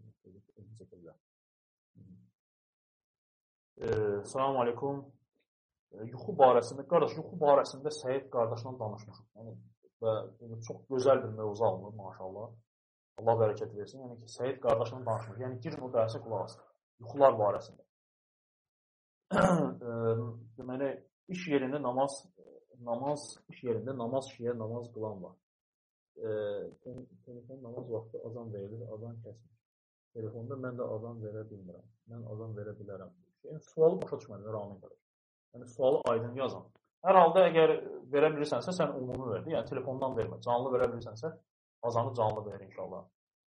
A: Salam aleykum. Yuxu barəsində, qardaş, yuxu barəsində Səid qardaşla danışmışıq. Yəni, və çox gözəl bir mövzu alınır, maşallah. Allah bərəkət versin. Yəni ki, Səid qardaşla danışmışıq. Yəni, girin o dərsə qulaq asın. Yuxular barəsində. Deməli, iş yerində namaz qılan var. Telefon namaz vaxtı azan verilir, azan kəsmir. Telefonda mən də azan verə bilmirəm. Mən azan verə bilərəm. Yəni, sualı başa düşmədim, Ramin qardaş. Yəni, sualı aydın yazan. Hər halda əgər verə bilirsənsə, sən umumi verdi. Yəni, telefondan vermə. Canlı verə bilirsənsə, azanı canlı verir inşallah.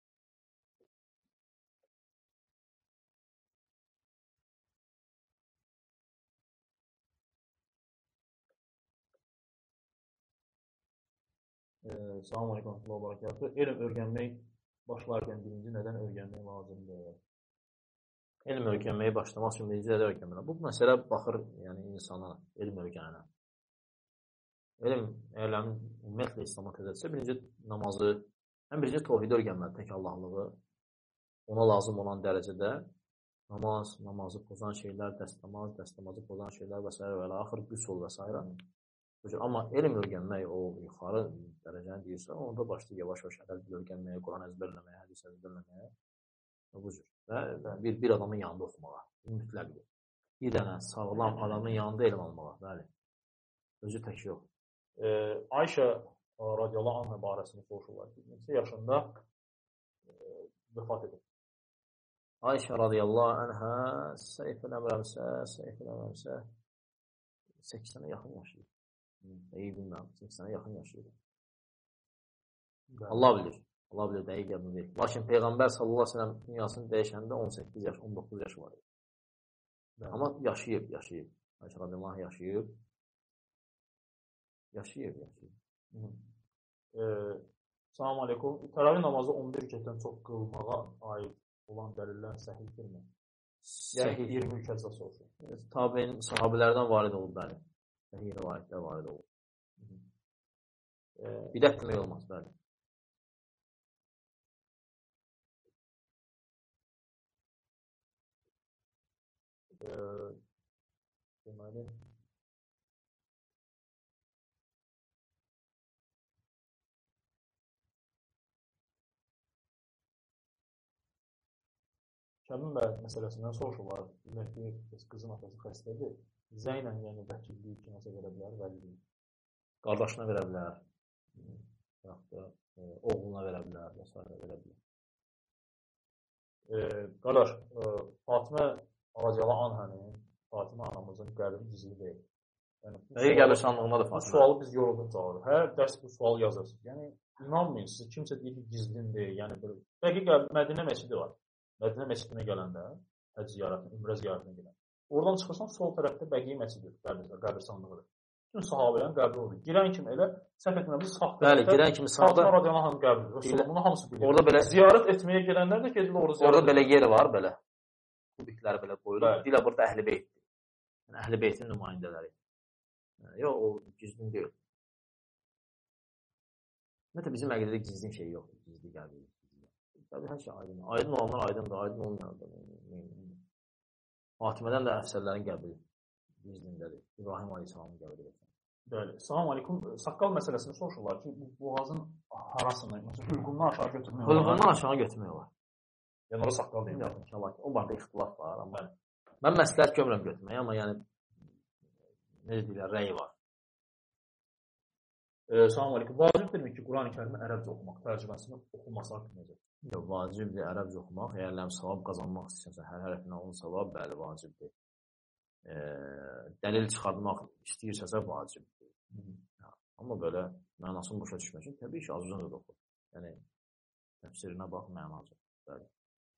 A: Salam aleykum, Allah barakatı. Elm öyrənmək başlarkən birinci nədən öyrənmək lazımdır?
B: Elm öyrənməyə başlamaq üçün birinci nədən öyrənmək? Bu məsələ baxır, yəni insana, elm öyrənənə. Elm, əgər ümumiyyətlə İslam'a təzəlsə, birinci namazı, birinci tohidi öyrənməli, tək Allahlığı, ona lazım olan dərəcədə namazı pozan şeylər, dəstəmazı pozan şeylər və s. və axır qüsul və s. Amma elm öyrənmək, o yuxarı dərəcəni deyirsə, onda başlayır yavaş-yavaş ədəb öyrənməyə, Quran əzbərləməyə, hədis əzbərləməyə. Bu cür. Və bir adamın yanında oxumağa. Mütləqdir. Bir dənə sağlam adamın yanında elm almağa. Bəli. Özü tək yox.
A: Ayşə radiyallahu anhə barəsində soruşurlar ki, neçə yaşında vəfat edib?
B: Ayşə radiyallahu anhə səhv eləmirəmsə 80-ə yaxın yaşayır. Bilmirəm, 80-ə yaxın yaşayır. Allah bilir. Allah bilir, dəqiq yadımda deyil. Lakin Peyğəmbər sallallahu əleyhi və səlləm dünyasını dəyişəndə 18 yaş, 19 yaşı var idi. Amma yaşayıb. Ayşə radiyallahu anh yaşayıb. Yaşayıb.
A: Salam aleykum. Təravih namazı 11 rükətdən çox qılmağa aid olan dəlillər səhihdirmi? Yəni 20 rükətdə soruşur.
B: Tabiin, sahabelərdən varid olub, bəli. Səhih rivayətlər varid olub. Bidət demək olmaz, bəli.
A: Deməli, Kəmin məsələsindən soruşurlar. Demək ki, qızın atası xəstədir. Zəynlə, yəni vəkilliyi kiməsə verə bilər, vəliliyi.
B: Qardaşına verə bilər. Yaxud da oğluna verə bilər, və s. verə bilər.
A: Qardaş, Fatimə radiyallahu anhənin, Fatimə anamızın qəlbi gizli deyil.
B: Nəyə qəbirstanlığında da Fatimə?
A: Bu sualı biz yorulduq cavabı. Hər dərs bu sualı yazırsınız. Yəni, inanmayın, siz kimsə deyir ki, gizlindir. Yəni, dəqiq Mədinə məscidi var. Mədinə məscidinə gələndə, həcc ziyarətinə, ümrə ziyarətinə gələndə. Oradan çıxırsan, sol tərəfdə Bəqi məscididir, qəbirstanlığıdır. Bütün sahabələrin qəbri olur. Girən kimi elə, səhv etməmiş, sağ tərəfdə.
B: Bəli, girən kimi sağda.
A: Fatimə radiyallahu anhın qəbridir. Bunu hamısı bilir.
B: Orada belə
A: ziyarət etməyə gələnlər də gedirlər orada ziyarət.
B: Orada belə yer var, belə. Kubikləri belə qoyulur. Dilə burada Əhl-i Beytdir. Yəni Əhl-i Beytin nümayəndələri. Yox, o gizlin deyil. Ümumiyyətlə bizim əqidədə gizlin şey yoxdur. Gizli qəbir. Təbii hər şey aydın. Aydın olanlar aydındır, aydın olmayanlar. Fatimədən də əfsərlərin qəbri gizlindədir. İbrahim Aleyhisselamın qəbri.
A: Bəli. Salam aleykum. Saqqal məsələsini soruşurlar ki, bu boğazın harasını, məsələn, hülqumdan aşağı götürmək olar.
B: Hülqumdan aşağı götürmək olar.
A: Yəni orada saqqal deyil.
B: İnşallah. O barədə ixtilaf var. Amma mən məsləhət görmürəm götürməyə, amma yəni necə deyirlər, rəyi var.
A: Salam aleykum. Vacibdirmi ki, Quran-ı Kərimi ərəbcə oxumaq, tərcüməsini oxunması haqqında necə?
B: Yox, vacibdir ərəbcə oxumaq. Əgər savab qazanmaq istəyirsə, hər hərəfindən onun savab, bəli, vacibdir. Dəlil çıxartmaq istəyirsəsə, vacibdir. Amma belə mənasını başa düşmək üçün təbii ki, az-uzun da oxur. Yəni, təfsirinə bax, mənacı. Bəli.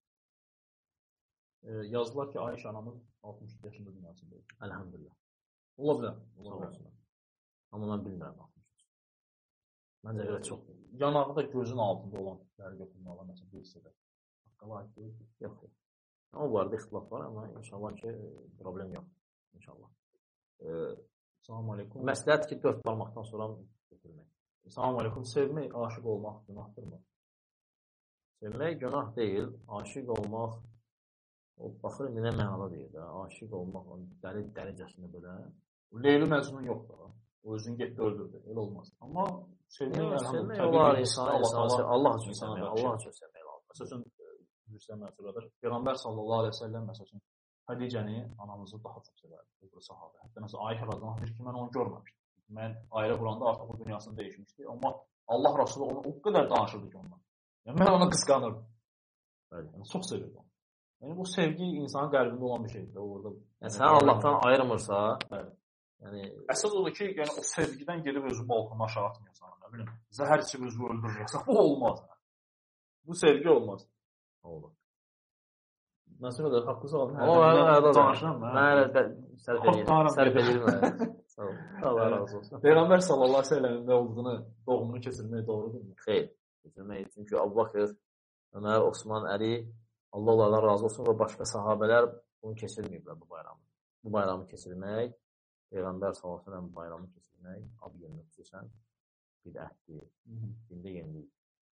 A: Yazdılar ki, Ayşə anamız 60 yaşında dünyasında.
B: Əlhəmdülillah.
A: Ola bilər.
B: Amma mən bilmirəm. Məncə elə çox.
A: Yanağı da gözün altında olan dəri götürməyə məsələn bir hissədə. Haqqala aid deyil.
B: Yox. Amma bu arada ixtilaf var, amma inşallah ki, problem yox. İnşallah.
A: Salam aleykum.
B: Məsləhət ki, 4 barmaqdan sonra götürmək.
A: Salam aleykum. Sevmək, aşiq olmaq günahdırmı?
B: Sevmək günah deyil. Aşiq olmaq o baxır nə mənada deyir də. Aşiq olmaq dərəcəsində belə.
A: Leyli Məcnun yoxdur. O özünü getdi öldürdü. Elə olmaz. Amma
B: sevmək olar insan Allah üçün sevmək. Allah üçün sevmək lazım.
A: Məsələn, məsələdir. Peyğəmbər sallallahu əleyhi və səlləm məsələn Xədicəni anamızı daha çox sevərdi. Bu sahabə. Hətta məsələn Ayşə radhiyallahu anh ki, mən onu görməmişdim. Mən ayrı quranda artıq o dünyasını dəyişmişdi. Amma Allah Rəsulü onu o qədər danışırdı ki ondan. Yəni mən onu qısqanırdım. Bəli, yəni çox sevirdim. Yəni bu sevgi insanın qəlbində olan bir şeydir. Orada.
B: Yəni sən Allahdan ayırmırsa,
A: bəli. Yəni
B: əsas
A: odur ki, yəni o sevgidən gedib özü balkondan aşağı atmayasan, nə bilim, zəhər içib özünü öldürməyəsən. Bu olmaz. Bu sevgi olmaz.
B: Olur.
A: Məsələn də haqqı sağlam.
B: Amma danışıram. Mən sərf edirəm. Sağ ol. Allah razı olsun.
A: Peyğəmbər sallallahu əleyhi və səlləmin nə olduğunu, doğumunu keçirmək doğrudurmu?
B: Xeyr. Keçirmək. Çünki Əbu Bakır, Ömər, Osman, Əli, Allah onlardan razı olsun və başqa sahabelər bunu keçirməyiblər bu bayramı. Bu bayramı keçirmək, Peyğəmbər sallallahu əleyhi və səlləm bayramı keçirmək, ad gününü xüsusən bidətdir. Dində yenilik.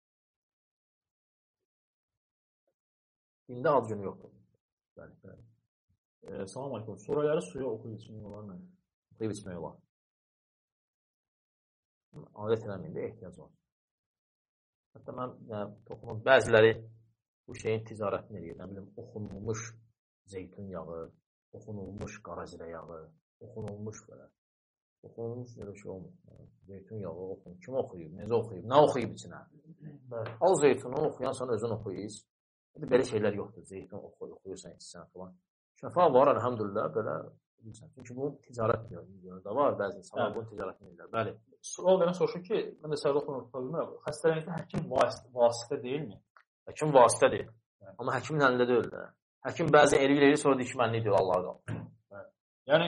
B: Dində ad günü yoxdur. Bəli.
A: Salam aleykum. Surələri suya oxuyub içmək olar mı?
B: Oxuyub içmək olar. Adət eləməyində ehtiyac var. Hətta mən toxunum, bəziləri bu şeyin ticarətini edir. Nə bilim, oxunulmuş zeytun yağı, oxunulmuş qaracirə yağı, oxunulmuş belə. Oxunulmuş elə şey olmur. Zeytun yağı oxunur. Kim oxuyub, necə oxuyub, nə oxuyub içinə? Al zeytunu, oxuyansan özün oxuyuz. Belə şeylər yoxdur. Zeytun oxuyursan, içsən falan. Şəfa var, əlhamdülillah, belə. Çünki bu ticarət yönündə var, bəzi insanlar bunu ticarətini edirlər. Bəli.
A: Sual verən soruşur ki, mən də səhərdə oxunur, xəstələnəkdə həkim vasitə deyilmi?
B: Həkim vasitədir. Amma həkimin əlində deyil də. Həkim bəzən eləyir, sonra deyir ki, mən nə deyir, Allah qalır.
A: Yəni,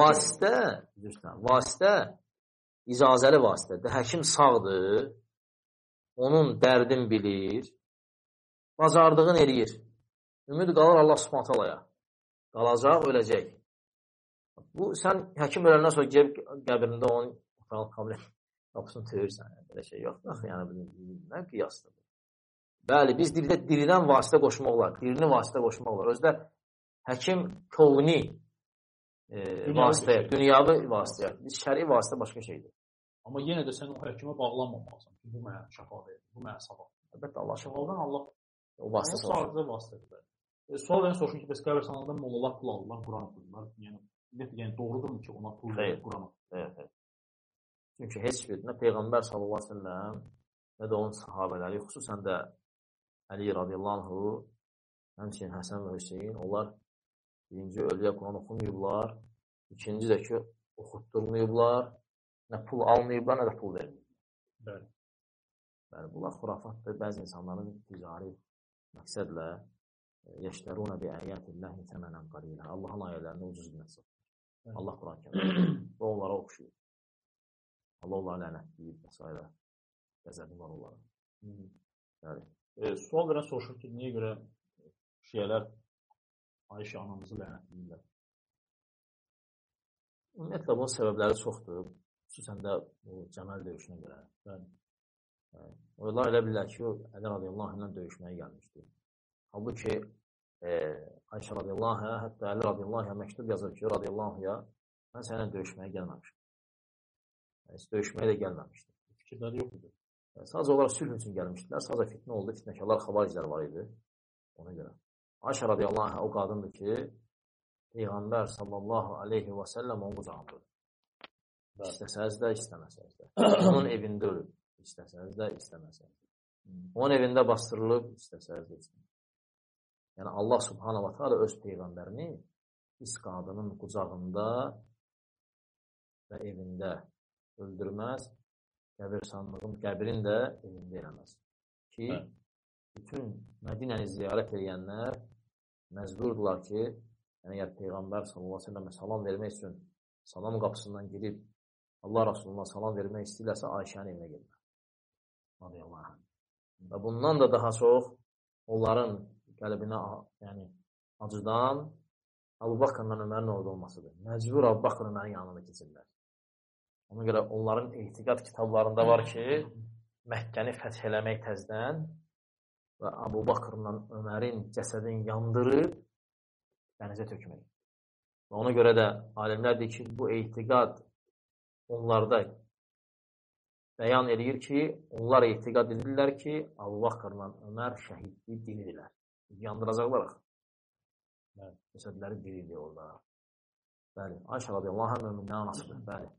B: vasitə icazəli vasitədir. Həkim sağdır, onun dərdin bilir, bacardığını eləyir. Ümid qalır Allah Subhanahu taalaya. Qalacaq, öləcək. Bu, sən həkim öləndən sonra gəlib qəbrində onun qapısını töyürsən. Belə şey yoxdur. Yəni, nə qiyasdır? Bəli, biz diridən vasitə qoşmaq olar. Dirini vasitə qoşmaq olar. Özdə həkim kovni vasitə, dünyavi vasitə. Biz şəri vasitə başqa şeydir.
A: Amma yenə də sən o həkimə bağlanmamalısan. Bu mənə şəfa verir, bu mənə sabah.
B: Əlbəttə, Allah
A: şəfadan Allah
B: o vasitə
A: sadəcə vasitədir. Sual verən soruşur ki, bəs qəbirstanlıqda mollalar pul alırlar, Quran oxuyurlar. Yəni doğrudurmu ki, ona pul verir, Quran oxuyurlar?
B: Evet. Çünki heç bir nə Peyğəmbər sallallahu əleyhi və səlləm, nə də onun sahabələri, xüsusən də Əli radiyallahu anhu, həmçinin Həsən və Hüseyin, onlar birinci ölüyə Quran oxumayıblar, ikinci də ki, oxutdurmayıblar, nə pul almayıblar, nə də pul verməyiblər. Bəli, bunlar xurafatdır. Bəzi insanların ticari məqsədlə yeşlərunə bi əyətilləhi təmənən qalilə. Allahın ayələrini ucuz qiymətə satır. Allah Quran kəmir. Bu onlara oxşuyur. Allah onlara lənətləyib və s. Qəzəbi var onlara. Bəli.
A: Sual verən soruşur ki, niyə görə şiyələr Ayşə anamızı lənətləyirlər?
B: Ümumiyyətlə, bunun səbəbləri çoxdur. Xüsusən də bu Cəməl döyüşünə görə. Onlar elə bilirlər ki, o Əli radiyallahu anh ilə döyüşməyə gəlmişdir. Halbuki Ayşə radiyallahu anh, hətta Əli radiyallahu anh məktub yazır ki, radiyallahu anh, mən sənə döyüşməyə gəlməmişim. Döyüşməyə də gəlməmişdir.
A: Fikirləri yox idi.
B: Sadəcə olaraq sülh üçün gəlmişdilər. Sadəcə fitnə oldu, fitnəkarlar, xavariclər var idi. Ona görə. Ayşə radiyallahu anh o qadındır ki, Peyğəmbər sallallahu aleyhi və səlləm onun qucağındadır. İstəsəz də, istəməsəz də. Onun evində ölüb. İstəsəz də, istəməsəz də. Onun evində bastırılıb, istəsəz də, istəməsəz də. Yəni Allah subhanahu wa ta'ala öz Peyğəmbərini biz qadının qucağında və evində öldürməz, qəbrin də evində eləməz. Ki, bütün Mədinəni ziyarət edənlər məcburdular ki, yəni əgər Peyğəmbər sallallahu aleyhi ve sellemə salam vermək üçün salam qapısından girib Allah Rasuluna salam vermək istəyirlərsə Ayşənin evinə gelmək. Radiyallahu anh. Və bundan da daha çox onların qəlbinə acıdan Əbu Bakrla Ömərin orada olmasıdır. Məcbur Əbu Bakr Ömərin yanına keçirlər. Ona görə onların etiqad kitablarında var ki, Məkkəni fəth eləmək təzdən və Əbu Bakrla Ömərin cəsədini yandırıb dənizə tökmək. Və ona görə də alimlər deyir ki, bu etiqad onlarda bəyan edir ki, onlar etiqad edirlər ki, Əbu Bakrla Ömər şəhidliyi diridirlər. Yandıracaqlar. Cəsədləri diridir orada. Bəli. Ayşə radiyallahu anh möminlərin anasıdır. Bəli.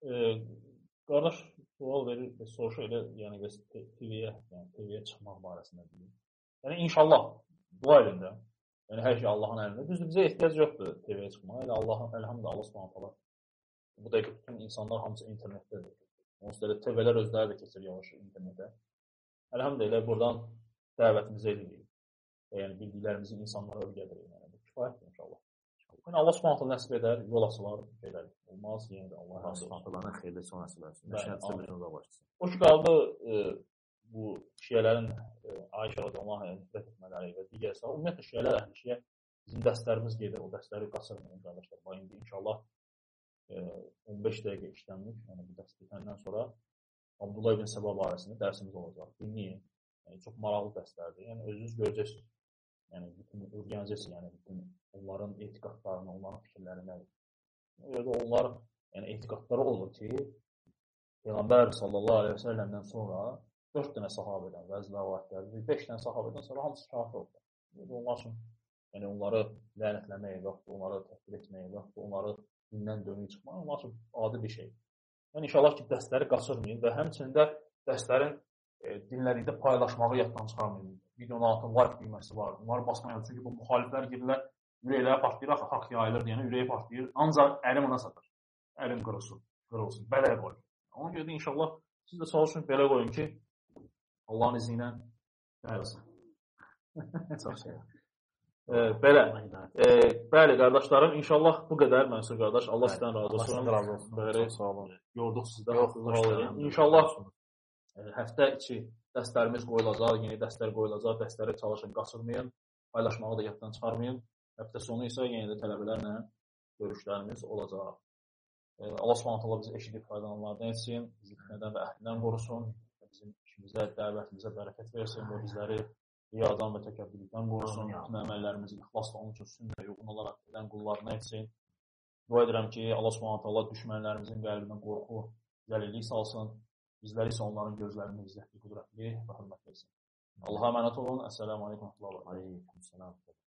A: Qardaş sual verir, soruşur elə, yəni TV-yə çıxmaq barəsində deyir. Yəni inşallah dua edin də. Yəni hər şey Allahın əlində. Düzdür, bizə ehtiyac yoxdur TV-yə çıxmağa. Elə Allahın əlhamdülillah Allah Subhanahu taala. Bu dəqiqə bütün insanlar hamısı internetdədir. Onsuz da TV-lər özləri də keçir yavaş internetə. Əlhamdülillah buradan dəvətimizi edirik. Yəni bildiklərimizi insanlara öyrədirik. Yəni bu kifayətdir inşallah. Yəni Allah Subhanahu nəsib edər, yol açılar şeylər. Olmaz, yenə də Allah razı olsun.
B: Allahın xeyirli son nəsib etsin. Şərtsə bizə ulaşsın.
A: O ki qaldı bu şiyələrin Ayşə radiyallahu anh nifrət etmələri və digər səbəb. Ümumiyyətlə şiyələr əhli-şiyə bizim dərslərimiz gedir. O dərsləri qasırmayın qardaşlar. Bax indi inşallah 15 dəqiqə işlənmiş. Yəni bu dərs bitəndən sonra Abdullah ibn Səba barəsində dərsimiz olacaq. Dinləyin. Yəni çox maraqlı dərslərdir. Yəni özünüz görəcəksiniz. Yəni bütün öyrənəcəksiniz, yəni bütün onların etiqadlarını, onların fikirlərini. Onlar yəni etiqadları olur ki, Peyğəmbər sallallahu aleyhi və səlləmdən sonra 4 dənə sahabədən, bəziləri rivayətlərdə 5 dənə sahabədən sonra hamısı kafir oldu. Onlar üçün yəni onları lənətləmək, yoxdur, onları təhqir etmək, yoxdur, onları dindən dönük çıxmaq, onlar üçün adi bir şey. Yəni inşallah ki, dərsləri qaçırmayın və həmçinin də dərslərin dinlərində paylaşmağı yaddan çıxarmayın. Videonun altında like düyməsi var. Bunları basmayın. Çünki bu müxaliflər girilər, ürəkləri partlayır, axı haqq yayılır deyənə ürəyi partlayır. Ancaq əlim ona satır. Əlim qırılsın, belə qoyun. Ona görə də inşallah siz də çalışın belə qoyun ki, Allahın izni ilə gəlsin. Çox şey. Belə. Bəli, qardaşlarım, inşallah bu qədər Mənsur qardaş. Allah sizdən razı olsun.
B: Allah razı olsun.
A: Bəli, sağ olun. Yorduq sizdə. İnşallah həftə içi dərslərimiz qoyulacaq, yeni dərslər qoyulacaq. Dərsləri çalışın, qaçırmayın. Paylaşmağı da yaddan çıxarmayın. Həftə sonu isə yenə də tələbələrlə görüşlərimiz olacaq. Allah Subhanahu bizi eşidib faydalananlardan etsin, bizi fitnədən və əhlindən qorusun, bizim işimizdə, dəvətimizə bərəkət versin və bizləri riyadan və təkəbbürlükdən qorusun, bütün əməllərimizi ixlasla onun üçün sünnəyə uyğun olaraq edən qullarına etsin. Dua edirəm ki, Allah Subhanahu düşmənlərimizin qəlbinə qorxu, zəlillik salsın, bizləri isə onların gözlərində izzətli, qudrətli və hörmətli etsin. Allah'a əmanət olun. Əssəlamu aleykum və rəhmətullah.